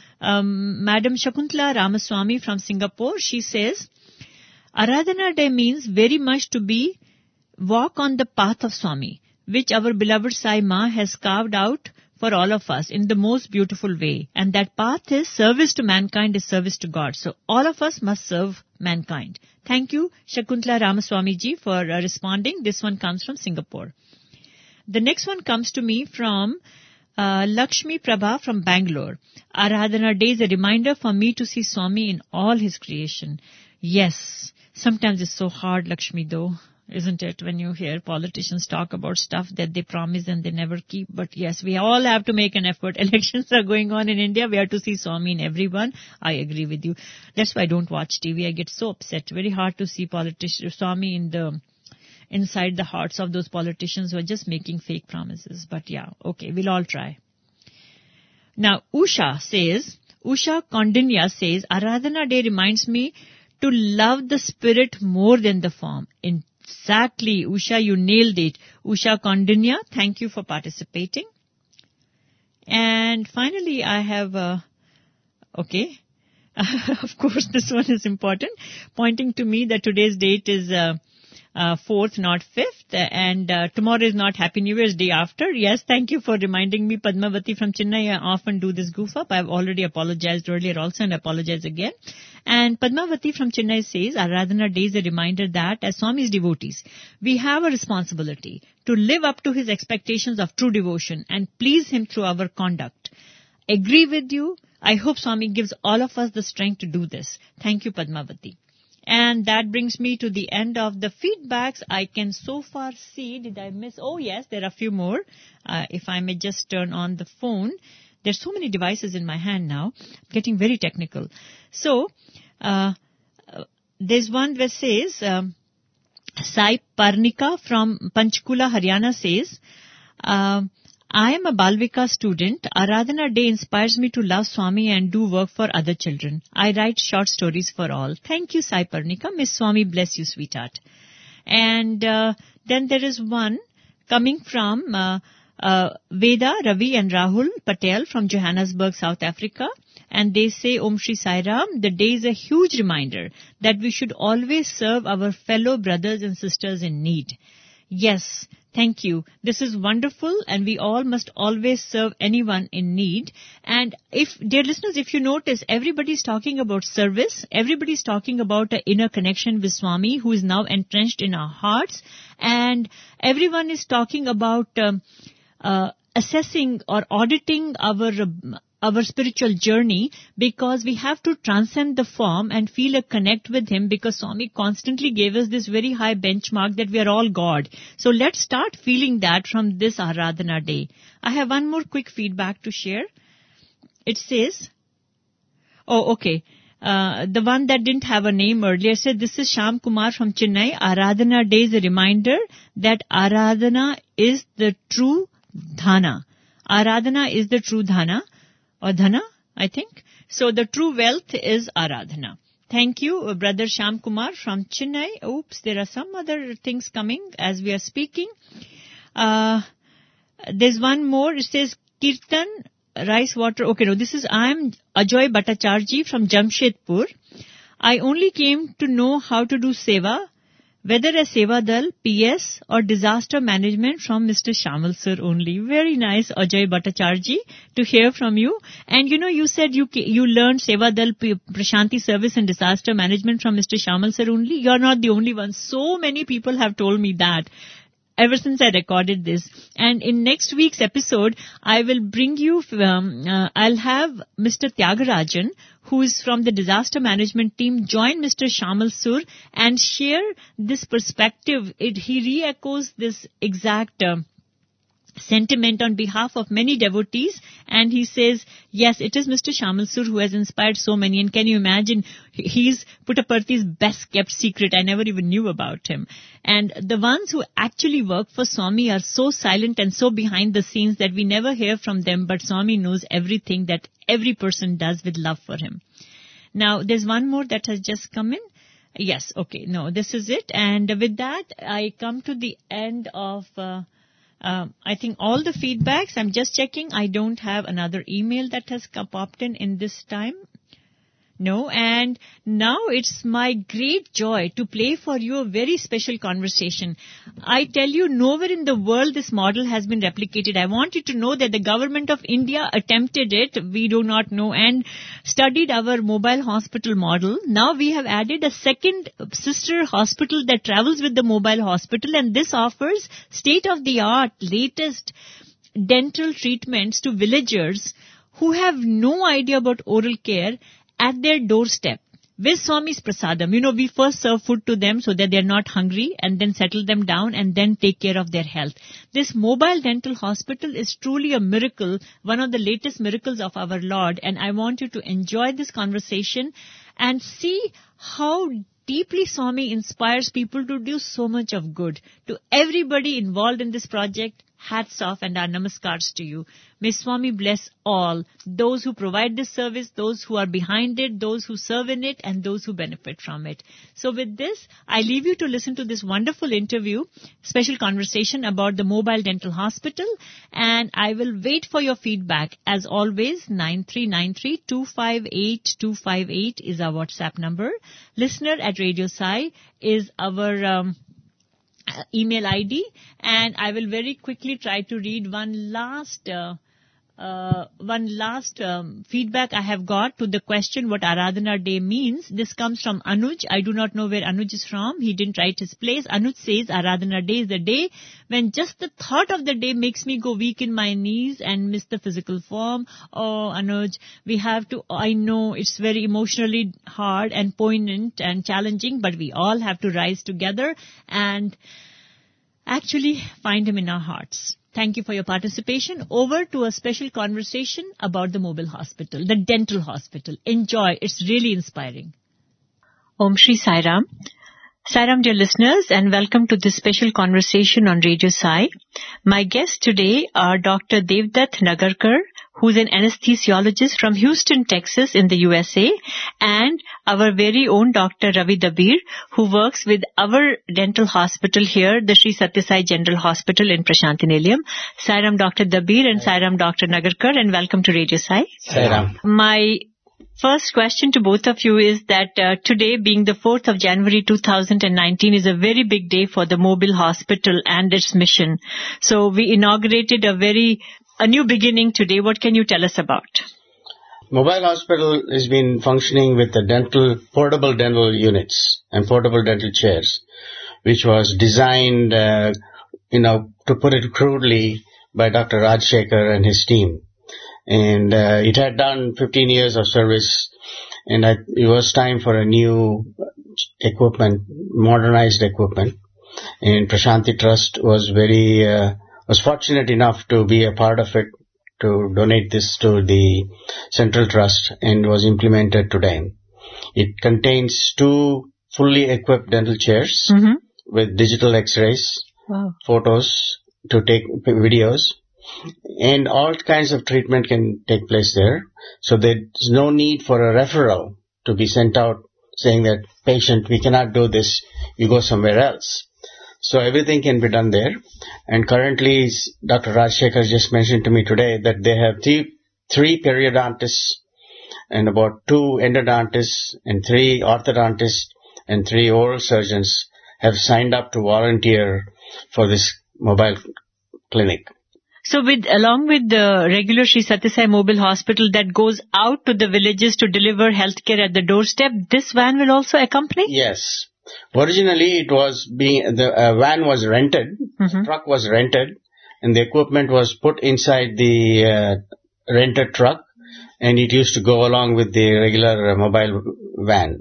Madam Shakuntala Ramaswamy from Singapore. She says, Aradhana Day means very much to be walk on the path of Swami, which our beloved Sai Ma has carved out for all of us in the most beautiful way. And that path is service to mankind is service to God. So all of us must serve mankind. Thank you, Shakuntala Ramaswamy ji, for responding. This one comes from Singapore. The next one comes to me from Lakshmi Prabha from Bangalore. Aradhana Day is a reminder for me to see Swami in all his creation. Yes, sometimes it's so hard, Lakshmi, though, isn't it, when you hear politicians talk about stuff that they promise and they never keep. But yes, we all have to make an effort. Elections are going on in India. We have to see Swami in everyone. I agree with you. That's why I don't watch TV. I get so upset. Very hard to see Swami inside the hearts of those politicians who are just making fake promises. But yeah, okay, we'll all try. Now, Usha Kondinya says, Aradhana Day reminds me to love the spirit more than the form. Exactly, Usha, you nailed it. Usha Kondinya, thank you for participating. And finally, I have, of course, this one is important, pointing to me that today's date is 4th, not 5th, and tomorrow is not Happy New Year's day after. Yes, thank you for reminding me, Padmavati from Chennai. I often do this goof up. I've already apologized earlier also and apologize again. And Padmavati from Chennai says, Aradhana Day is a reminder that as Swami's devotees, we have a responsibility to live up to his expectations of true devotion and please him through our conduct. Agree with you. I hope Swami gives all of us the strength to do this. Thank you, Padmavati. And that brings me to the end of the feedbacks. I can so far see, did I miss? Oh, yes, there are a few more. If I may just turn on the phone. There's so many devices in my hand now, getting very technical. So, there's one that says, Sai Parnika from Panchkula, Haryana says, I am a Balvika student. Aradhana Day inspires me to love Swami and do work for other children. I write short stories for all. Thank you, Sai Parnika. Miss Swami bless you, sweetheart. And then there is one coming from Veda, Ravi and Rahul Patel from Johannesburg, South Africa. And they say, Om Shri Sai Ram, the day is a huge reminder that we should always serve our fellow brothers and sisters in need. Yes, thank you. This is wonderful, and we all must always serve anyone in need. And dear listeners, if you notice, everybody's talking about service. Everybody's talking about an inner connection with Swami, who is now entrenched in our hearts. And everyone is talking about assessing or auditing our spiritual journey, because we have to transcend the form and feel a connect with him, because Swami constantly gave us this very high benchmark that we are all God. So let's start feeling that from this Aradhana Day. I have one more quick feedback to share. It says, the one that didn't have a name earlier said, this is Sham Kumar from Chennai. Aradhana Day is a reminder that Aradhana is the true dhana. Aradhana is the true dhana. Or dhana, I think. So the true wealth is Aradhana. Thank you, Brother Sham Kumar from Chennai. Oops, there are some other things coming as we are speaking. There's one more. It says Kirtan, rice water. Okay, no, I'm Ajoy Bhattacharjee from Jamshedpur. I only came to know how to do seva, whether as Seva Dal, PS or disaster management, from Mr. Shamal sir only. Very nice, Ajay Bhattacharjee, to hear from you. And you said you learned Seva Dal, Prashanti service and disaster management from Mr. Shamal sir only. You're not the only one. So many people have told me that ever since I recorded this. And in next week's episode, I will bring you, I'll have Mr. Tyagarajan, who is from the disaster management team, join Mr. Shamal Sur and share this perspective. He re-echoes this exact sentiment on behalf of many devotees, and he says, yes, it is Mr. Shamal Sur who has inspired so many. And can you imagine, he's Puttaparthi's best kept secret. I never even knew about him. And the ones who actually work for Swami are so silent and so behind the scenes that we never hear from them, but Swami knows everything that every person does with love for him. Now, there's one more that has just come in. Yes, okay, no, this is it. And with that, I come to the end of I think all the feedbacks. I'm just checking. I don't have another email that has popped in this time. No, and now it's my great joy to play for you a very special conversation. I tell you, nowhere in the world this model has been replicated. I want you to know that the government of India attempted it, we do not know, and studied our mobile hospital model. Now we have added a second sister hospital that travels with the mobile hospital, and this offers state-of-the-art, latest dental treatments to villagers who have no idea about oral care at their doorstep with Swami's prasadam. We first serve food to them so that they're not hungry, and then settle them down and then take care of their health. This mobile dental hospital is truly a miracle, one of the latest miracles of our Lord, and I want you to enjoy this conversation and see how deeply Swami inspires people to do so much of good. To everybody involved in this project, hats off and our namaskars to you. May Swami bless all, those who provide this service, those who are behind it, those who serve in it, and those who benefit from it. So with this, I leave you to listen to this wonderful interview, special conversation about the mobile dental hospital, and I will wait for your feedback. As always, 9393-258-258 is our WhatsApp number. Listener at Radio Sai is our email ID, and I will very quickly try to read one last feedback I have got to the question what Aradhana Day means. This comes from Anuj. I do not know where Anuj is from. He didn't write his place. Anuj says Aradhana Day is the day when just the thought of the day makes me go weak in my knees and miss the physical form. Oh, Anuj, we have to, I know it's very emotionally hard and poignant and challenging, but we all have to rise together and actually find him in our hearts. Thank you for your participation. Over to a special conversation about the mobile hospital, the dental hospital. Enjoy. It's really inspiring. Om Shri Sai Ram. Sai Ram, dear listeners, and welcome to this special conversation on Radio Sai. My guests today are Dr. Devdutt Nagarkar, who's an anesthesiologist from Houston, Texas in the USA, and our very own Dr. Ravi Dabir, who works with our dental hospital here, the Sri Sathya Sai General Hospital in Prashanthi Nilayam. Sai Ram, Dr. Dabir, and Sai Ram, Dr. Nagarkar, and welcome to Radio Sai. Sai Ram. My first question to both of you is that today, being the 4th of January 2019, is a very big day for the mobile hospital and its mission. So we inaugurated a new beginning today. What can you tell us about? Mobile hospital has been functioning with the portable dental units and portable dental chairs, which was designed, to put it crudely, by Dr. Rajshekhar and his team. And it had done 15 years of service, and it was time for a new equipment, modernized equipment. And Prashanthi Trust was was fortunate enough to be a part of it, to donate this to the Central Trust, and was implemented today. It contains 2 fully equipped dental chairs with digital x-rays, photos to take videos, and all kinds of treatment can take place there. So there's no need for a referral to be sent out saying that, patient, we cannot do this, you go somewhere else. So everything can be done there. And currently, Dr. Rajshekhar just mentioned to me today that they have 3 periodontists and about 2 endodontists and 3 orthodontists and 3 oral surgeons have signed up to volunteer for this mobile clinic. So along with the regular Sri Sathya Sai Mobile Hospital that goes out to the villages to deliver healthcare at the doorstep, this van will also accompany? Yes. Originally, the van was rented, truck was rented, and the equipment was put inside the rented truck, and it used to go along with the regular mobile van.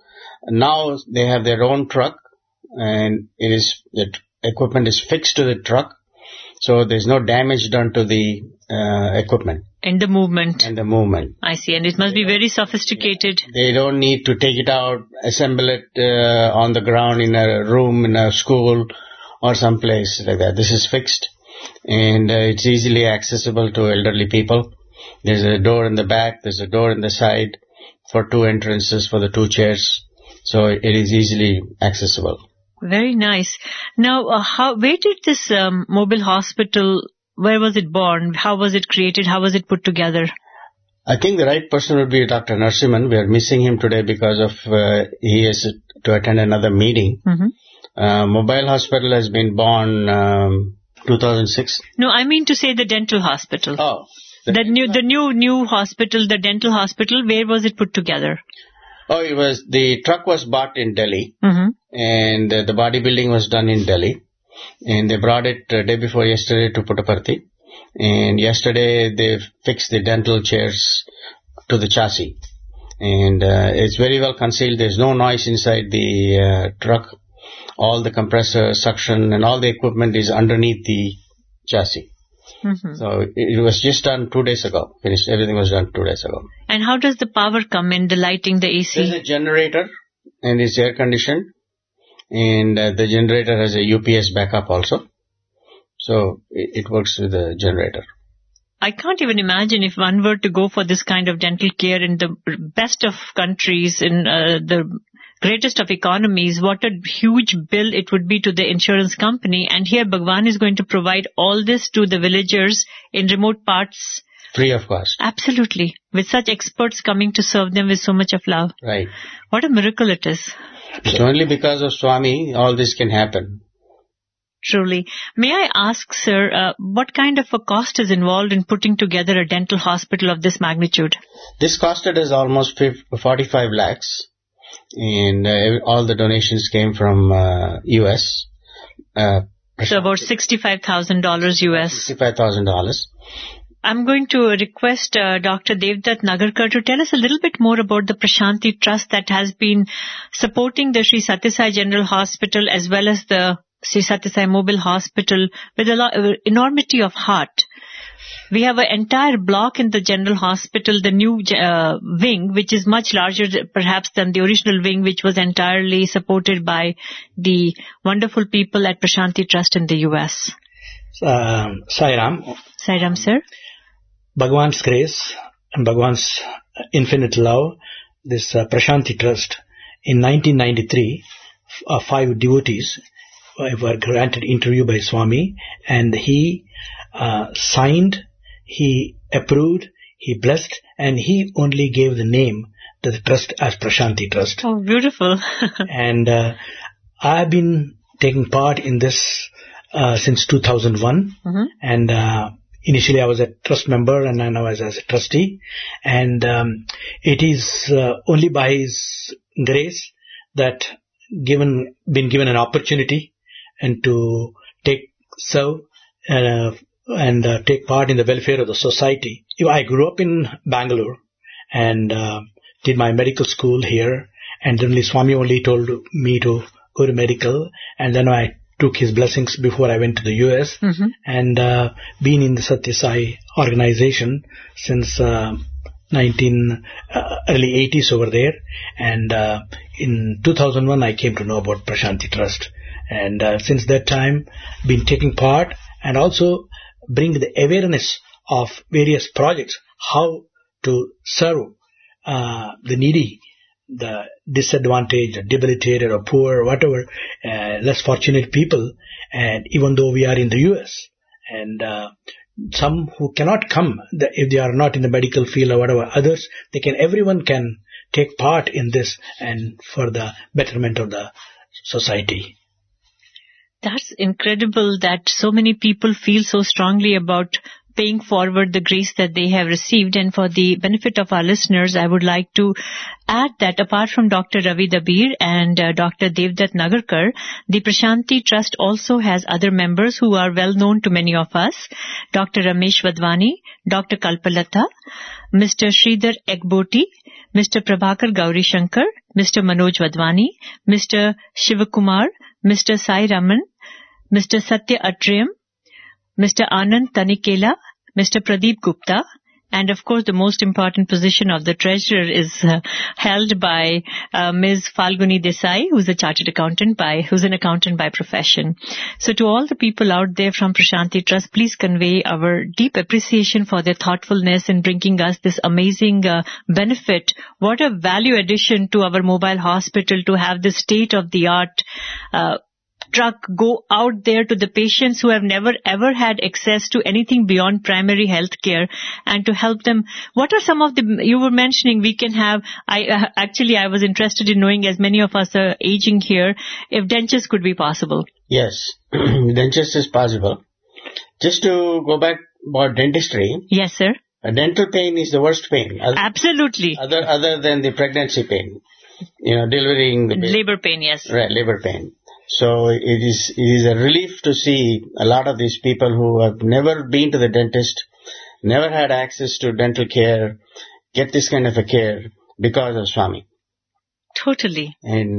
Now they have their own truck, and the equipment is fixed to the truck, so there's no damage done to the equipment. And the movement. I see. And it must be very sophisticated. They don't need to take it out, assemble it on the ground in a room, in a school, or someplace like that. This is fixed, and it's easily accessible to elderly people. There's a door in the back, there's a door in the side for 2 entrances for the 2 chairs. So it is easily accessible. Very nice. Now, where did this mobile hospital, where was it born? How was it created? How was it put together? I think the right person would be Dr. Narasimhan. We are missing him today because of he has to attend another meeting. Mobile hospital has been born 2006. No, I mean to say the dental hospital. Oh. The new hospital, the dental hospital, where was it put together? Oh, the truck was bought in Delhi, and the bodybuilding was done in Delhi, and they brought it day before yesterday to Puttaparthi, and yesterday they fixed the dental chairs to the chassis, and it's very well concealed. There's no noise inside the truck. All the compressor, suction, and all the equipment is underneath the chassis. So it was just done 2 days ago. Finished. Everything was done 2 days ago. And how does the power come in, the lighting, the AC? There's a generator, and it's air conditioned, and the generator has a UPS backup also. So it works with the generator. I can't even imagine if one were to go for this kind of dental care in the best of countries, in the greatest of economies, what a huge bill it would be to the insurance company. And here Bhagwan is going to provide all this to the villagers in remote parts. Free of cost. Absolutely. With such experts coming to serve them with so much of love. Right. What a miracle it is. It's only because of Swami all this can happen. Truly. May I ask, sir, what kind of a cost is involved in putting together a dental hospital of this magnitude? This costed us almost 45 lakhs, and all the donations came from US. So about $65,000 US. $65,000. I'm going to request Dr. Devdutt Nagarkar to tell us a little bit more about the Prashanti Trust that has been supporting the Sri Sathya Sai General Hospital as well as the Sri Sathya Sai Mobile Hospital with enormity of heart. We have an entire block in the General Hospital, the new wing, which is much larger perhaps than the original wing, which was entirely supported by the wonderful people at Prashanti Trust in the U.S. Sairam. Sairam, sir. Bhagwan's grace and Bhagwan's infinite love, this Prashanti Trust, in 1993, 5 devotees were granted interview by Swami, and he signed, he approved, he blessed, and he only gave the name to the trust as Prashanti Trust. Oh, beautiful. And I've been taking part in this since 2001, and initially I was a trust member and then I was as a trustee, and it is only by His grace that been given an opportunity and to serve and take part in the welfare of the society. I grew up in Bangalore and did my medical school here, and then Swami only told me to go to medical, and then I took his blessings before I went to the US, and been in the Sathya Sai organization since early 80s over there, and in 2001 I came to know about Prashanti Trust, and since that time been taking part and also bring the awareness of various projects, how to serve the needy, the disadvantaged, debilitated or poor or whatever, less fortunate people. And even though we are in the US, and some who cannot come, if they are not in the medical field or whatever, others, everyone can take part in this and for the betterment of the society. That's incredible that so many people feel so strongly about paying forward the grace that they have received. And for the benefit of our listeners, I would like to add that apart from Dr. Ravi Dabir and Dr. Devdutt Nagarkar, the Prashanti Trust also has other members who are well known to many of us. Dr. Ramesh Wadhwani, Dr. Kalpalata, Mr. Sridhar Ekboti, Mr. Prabhakar Gauri Shankar, Mr. Manoj Wadhwani, Mr. Shivakumar, Mr. Sai Raman, Mr. Satya Atriyam, Mr. Anand Tanikela, Mr. Pradeep Gupta, and of course the most important position of the treasurer is held by Ms. Falguni Desai, who's a chartered accountant who's an accountant by profession. So to all the people out there from Prashanti Trust, please convey our deep appreciation for their thoughtfulness in bringing us this amazing benefit. What a value addition to our mobile hospital to have this state-of-the-art truck go out there to the patients who have never ever had access to anything beyond primary health care, and to help them. What are some of you were mentioning we can have, I was interested in knowing, as many of us are aging here, if dentures could be possible. Yes, dentures is possible. Just to go back about dentistry. Yes, sir. A dental pain is the worst pain. Absolutely. Other than the pregnancy pain. Delivering the baby. Labor pain, yes. Right, labor pain. So it is a relief to see a lot of these people who have never been to the dentist, never had access to dental care, get this kind of a care because of Swami. Totally. And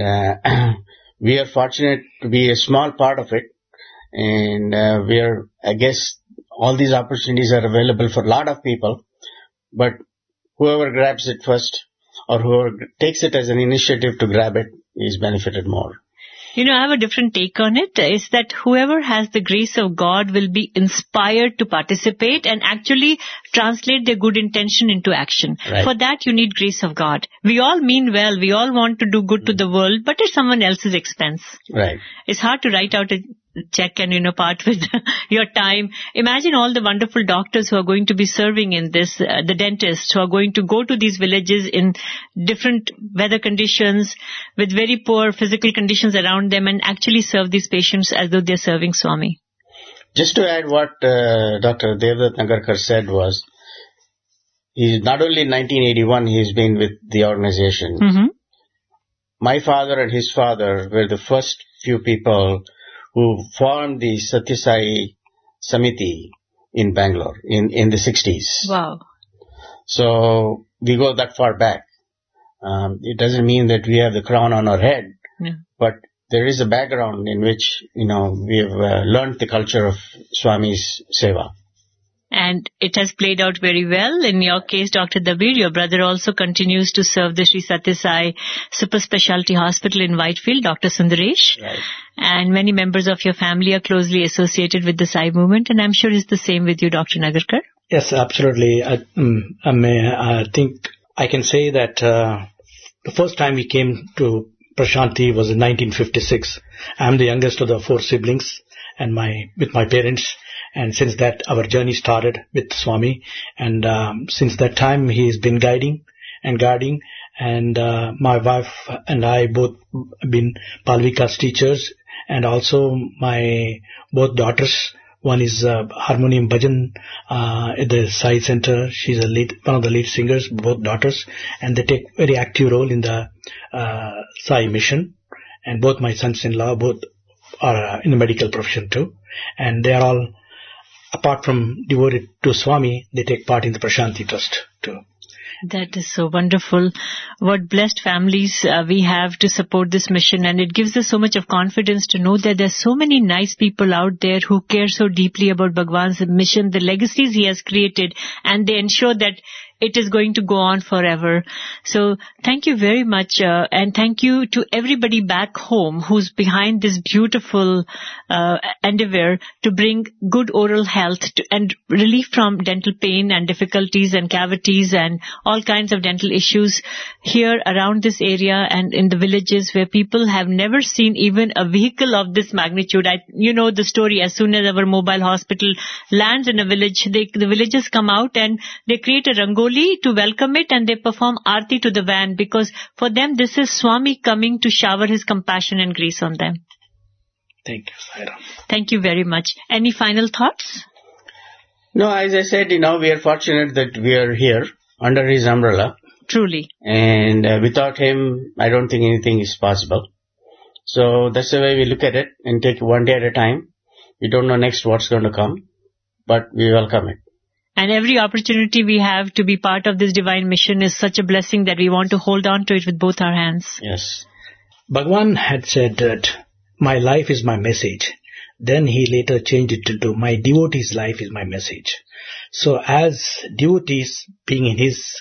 we are fortunate to be a small part of it. And I guess all these opportunities are available for a lot of people. But whoever grabs it first, or whoever takes it as an initiative to grab it, is benefited more. I have a different take on it. Is that whoever has the grace of God will be inspired to participate and actually translate their good intention into action. Right. For that, you need grace of God. We all mean well. We all want to do good to the world, but at someone else's expense. Right. It's hard to write out a check and, part with your time. Imagine all the wonderful doctors who are going to be serving in this, the dentists who are going to go to these villages in different weather conditions with very poor physical conditions around them and actually serve these patients as though they're serving Swami. Just to add what Dr. Devdutt Nagarkar said was, not only in 1981 he's been with the organization. Mm-hmm. My father and his father were the first few people who formed the Satya Sai Samiti in Bangalore in the 60s. Wow. So we go that far back. It doesn't mean that we have the crown on our head, but there is a background in which, we have learned the culture of Swami's Seva. And it has played out very well. In your case, Dr. Dabir, your brother also continues to serve the Sri Satya Sai Super Specialty Hospital in Whitefield, Dr. Sundaresh. Right. And many members of your family are closely associated with the Sai movement, and I'm sure it's the same with you, Dr. Nagarkar. Yes, absolutely. I think I can say that the first time we came to Prashanthi was in 1956. I'm the youngest of the 4 siblings and with my parents. And since that, our journey started with Swami. And since that time, he's been guiding and guarding. And my wife and I both been Palvika's teachers. And also my both daughters. One is harmonium bhajan at the Sai Center. She's one of the lead singers, both daughters. And they take very active role in the Sai mission. And both my sons-in-law, both are in the medical profession too. And they are all, apart from devoted to Swami, they take part in the Prashanthi Trust too. That is so wonderful. What blessed families we have to support this mission, and it gives us so much of confidence to know that there's so many nice people out there who care so deeply about Bhagwan's mission, the legacies he has created, and they ensure that it is going to go on forever. So thank you very much, and thank you to everybody back home who's behind this beautiful endeavor to bring good oral health and relief from dental pain and difficulties and cavities and all kinds of dental issues here around this area and in the villages where people have never seen even a vehicle of this magnitude. You know the story. As soon as our mobile hospital lands in a village, the villagers come out and they create a rangoli to welcome it, and they perform aarti to the van, because for them this is Swami coming to shower his compassion and grace on them. Thank you, Sairam. Thank you very much. Any final thoughts? No, as I said, we are fortunate that we are here under his umbrella. Truly. And without him, I don't think anything is possible. So that's the way we look at it and take it one day at a time. We don't know next what's going to come, but we welcome it. And every opportunity we have to be part of this divine mission is such a blessing that we want to hold on to it with both our hands. Yes. Bhagwan had said that my life is my message. Then he later changed it into my devotee's life is my message. So as devotees being in his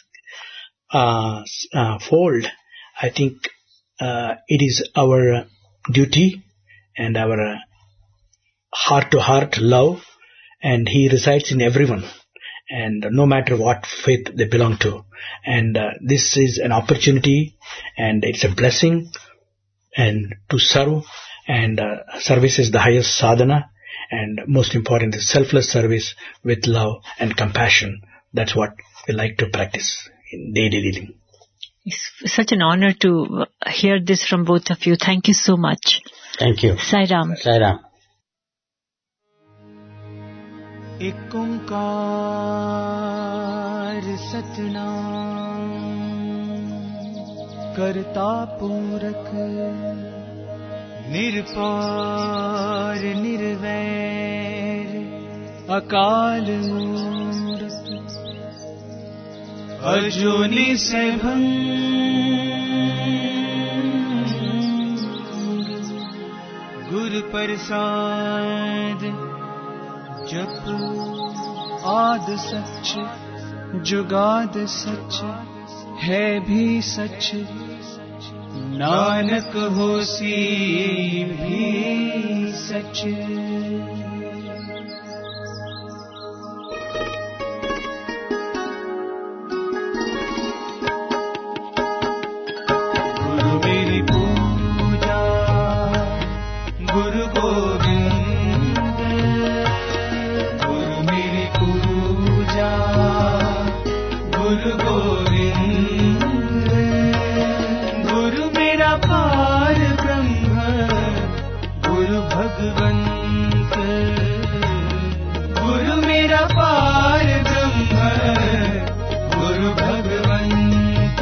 fold, I think it is our duty and our heart-to-heart love, and he resides in everyone. And no matter what faith they belong to. And this is an opportunity, and it's a blessing, and to serve, and service is the highest sadhana, and most important is selfless service with love and compassion. That's what we like to practice in daily living. It's such an honor to hear this from both of you. Thank you so much. Thank you. Sai Ram. Sai Ram. एक ओंकार सतनाम करता पूरक निरपार निर्वैर अकाल मूरत अजूनी सैभं गुरु प्रसाद जप आद सच जुगाद सच है भी सच नानक होसी भी सच। गुरु मेरी पूजा गुरु गोविंद पार ब्रह्म गुरु भगवंत, गुरु मेरा पार ब्रह्म गुरु भगवंत,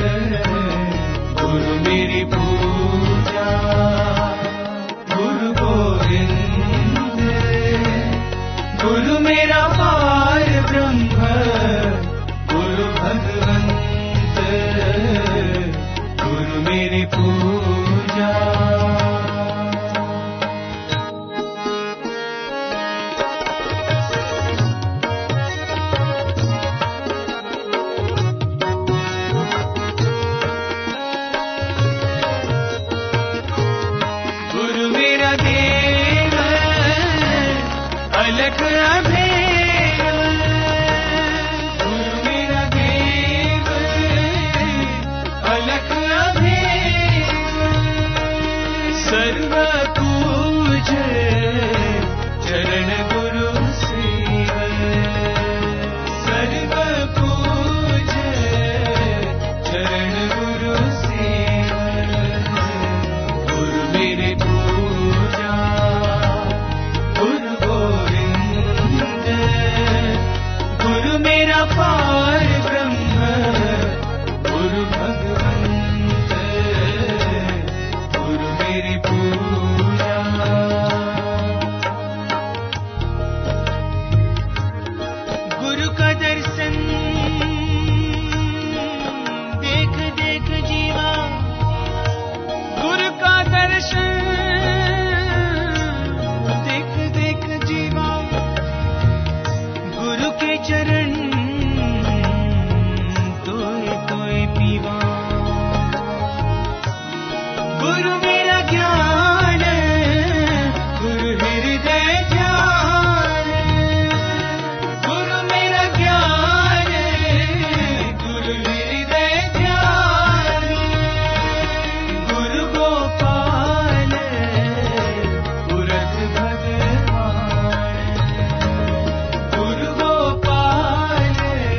गुरु मेरी पूजा गुरु गोविंद, गुरु मेरा पार ब्रह्म गुरु भगवंत, गुरु मेरी पूजा। गुरु मेरा देव अलख अभेद, गुरु मेरा देव अलख अभेद, सर्व पूज चरण गुरु सेव, सर्व पूज चरण गुरु सेव, गुरु मेरे पूजा गुरु गोविंद, गुरु मेरा पार ब्रह्म गुरु भगवंत, गुरु मेरी पूजा। गुरु का दर्शन देख देख जीवा, गुरु का दर्शन देख देख जीवा, गुरु के चरण तोय तोय पीवा, गुरु मेरा ज्ञान गुरु हृदय ध्यान, गुरु मेरा ज्ञान गुरु हृदय ध्यान, गुरु गोपाल पुरख भगवान, गुरु गोपाल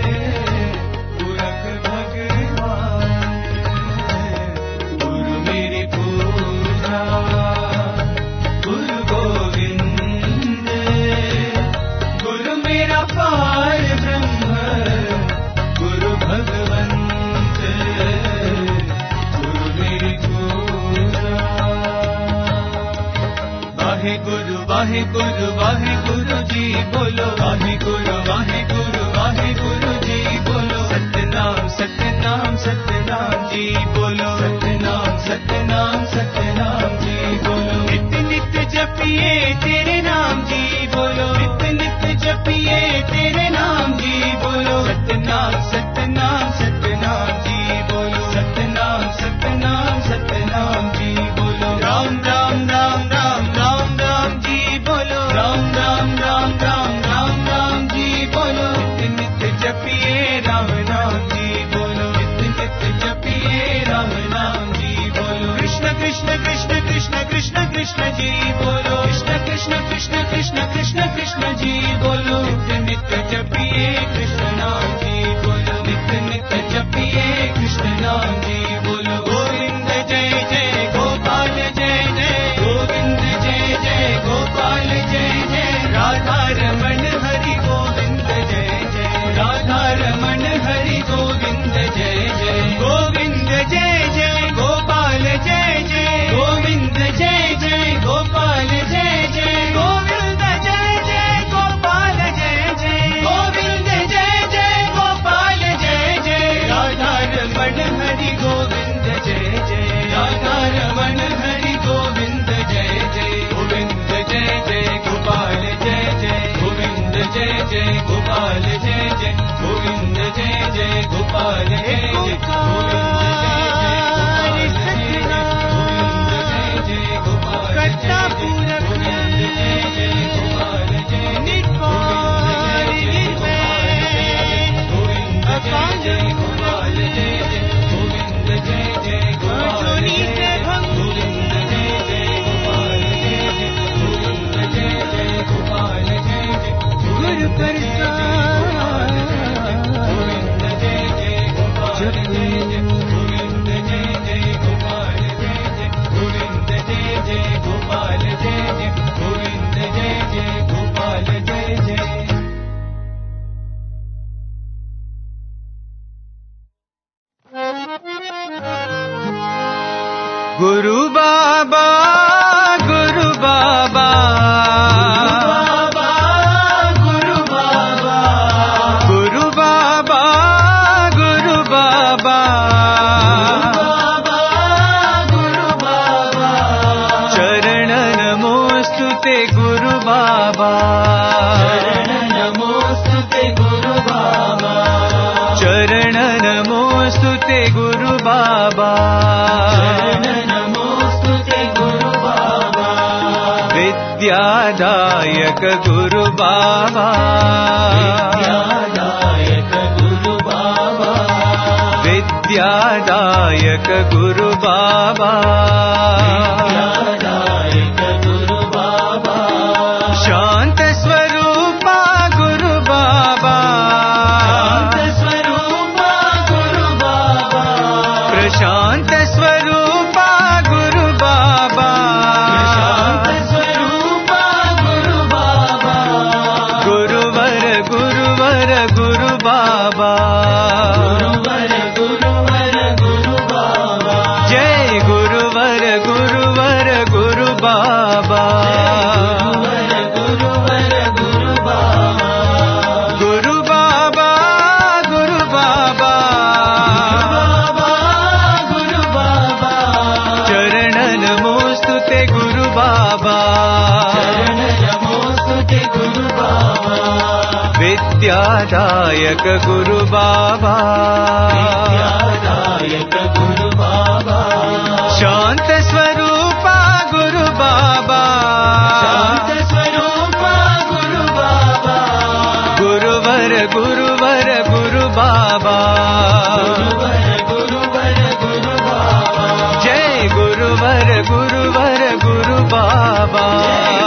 पुरख भगवान, गुरु मेरी पूजा गुरु गोविंद, गुरु मेरा पार ब्रह्म गुरु भगवंत, गुरु मेरी पूजा। वाहे गुरु वाहे गुरु वाहे गुरु जी बोलो, वाहे गुरु वाहे गुरु वाहे गुरु जी बोलो, सतनाम सतनाम सतनाम जी बोलो, सतनाम सतनाम सतनाम जी बोलो, नित्य नित्य जपिए तेरे नाम जी बोलो, नित्य नित्य जपिए तेरे नाम जी बोलो, सतनाम सतनाम सतनाम जी बोलो, सतनाम सतनाम सतनाम जी बोलो, राम राम राम राम राम राम जी बोलो, राम राम राम राम राम राम जी बोलो, नित्य नित्य जपिए राम नाम जी बोलो, नित्य नित्य जपिए राम नाम जी बोलो, कृष्ण कृष्ण कृष्ण कृष्ण कृष्ण कृष्ण जी बोलो, कृष्ण कृष्ण कृष्ण कृष्ण कृष्ण कृष्ण जी बोलो, नित्य नित्य जपिए कृष्ण नाम जी बोलो, नित्य नित्य जपिए कृष्ण नाम जी बोलो, गोविंद जय जय गोपाल जय जय, गोविंद जय जय गोपाल जय जय, राधा रमण हरि गोविंद जय जय, राधा रमण हरि गोविंद जय जय, गोविंद जय जय गोपाल जय जय, गोविंद जय जय गोपाल जय जय, Govind Guru Baba, Guru Baba, Guru Baba, Guru Baba, Guru Baba, Guru Baba, Charan namostute Guru Baba, Charan namostute Guru Baba, Charan namostute Guru Baba, Charan namostute Guru Baba, Vidyadayak Guru Baba, Vidyadayak Guru Baba, Vidyadayak Guru Baba, Vidyadayak Guru Baba, Shant Swarupa Guru Baba, Shant Swarupa Guru Baba, Prashant Swarupa Guru Baba, Prashant Swarupa Guru Baba, Guruvar Guruvar Guru Baba, Guruvar Guruvar Guru Baba, Jai Guruvar Guruvar Guru Baba, Guruvar Guru Baba, Guru Baba, Guru Baba, Guru Baba, Charan namostute Guru Baba, Charan namostute Guru Baba, Vidyadayak Guru Baba, Vidyadayak Guru Baba, Shant Swarupa Guru Baba, Shant Swarupa Guru Baba, Guruvar Guruvar Guru Baba, Guruvar Guruvar Guru Baba, Jai Guruvar Guruvar Guru Baba.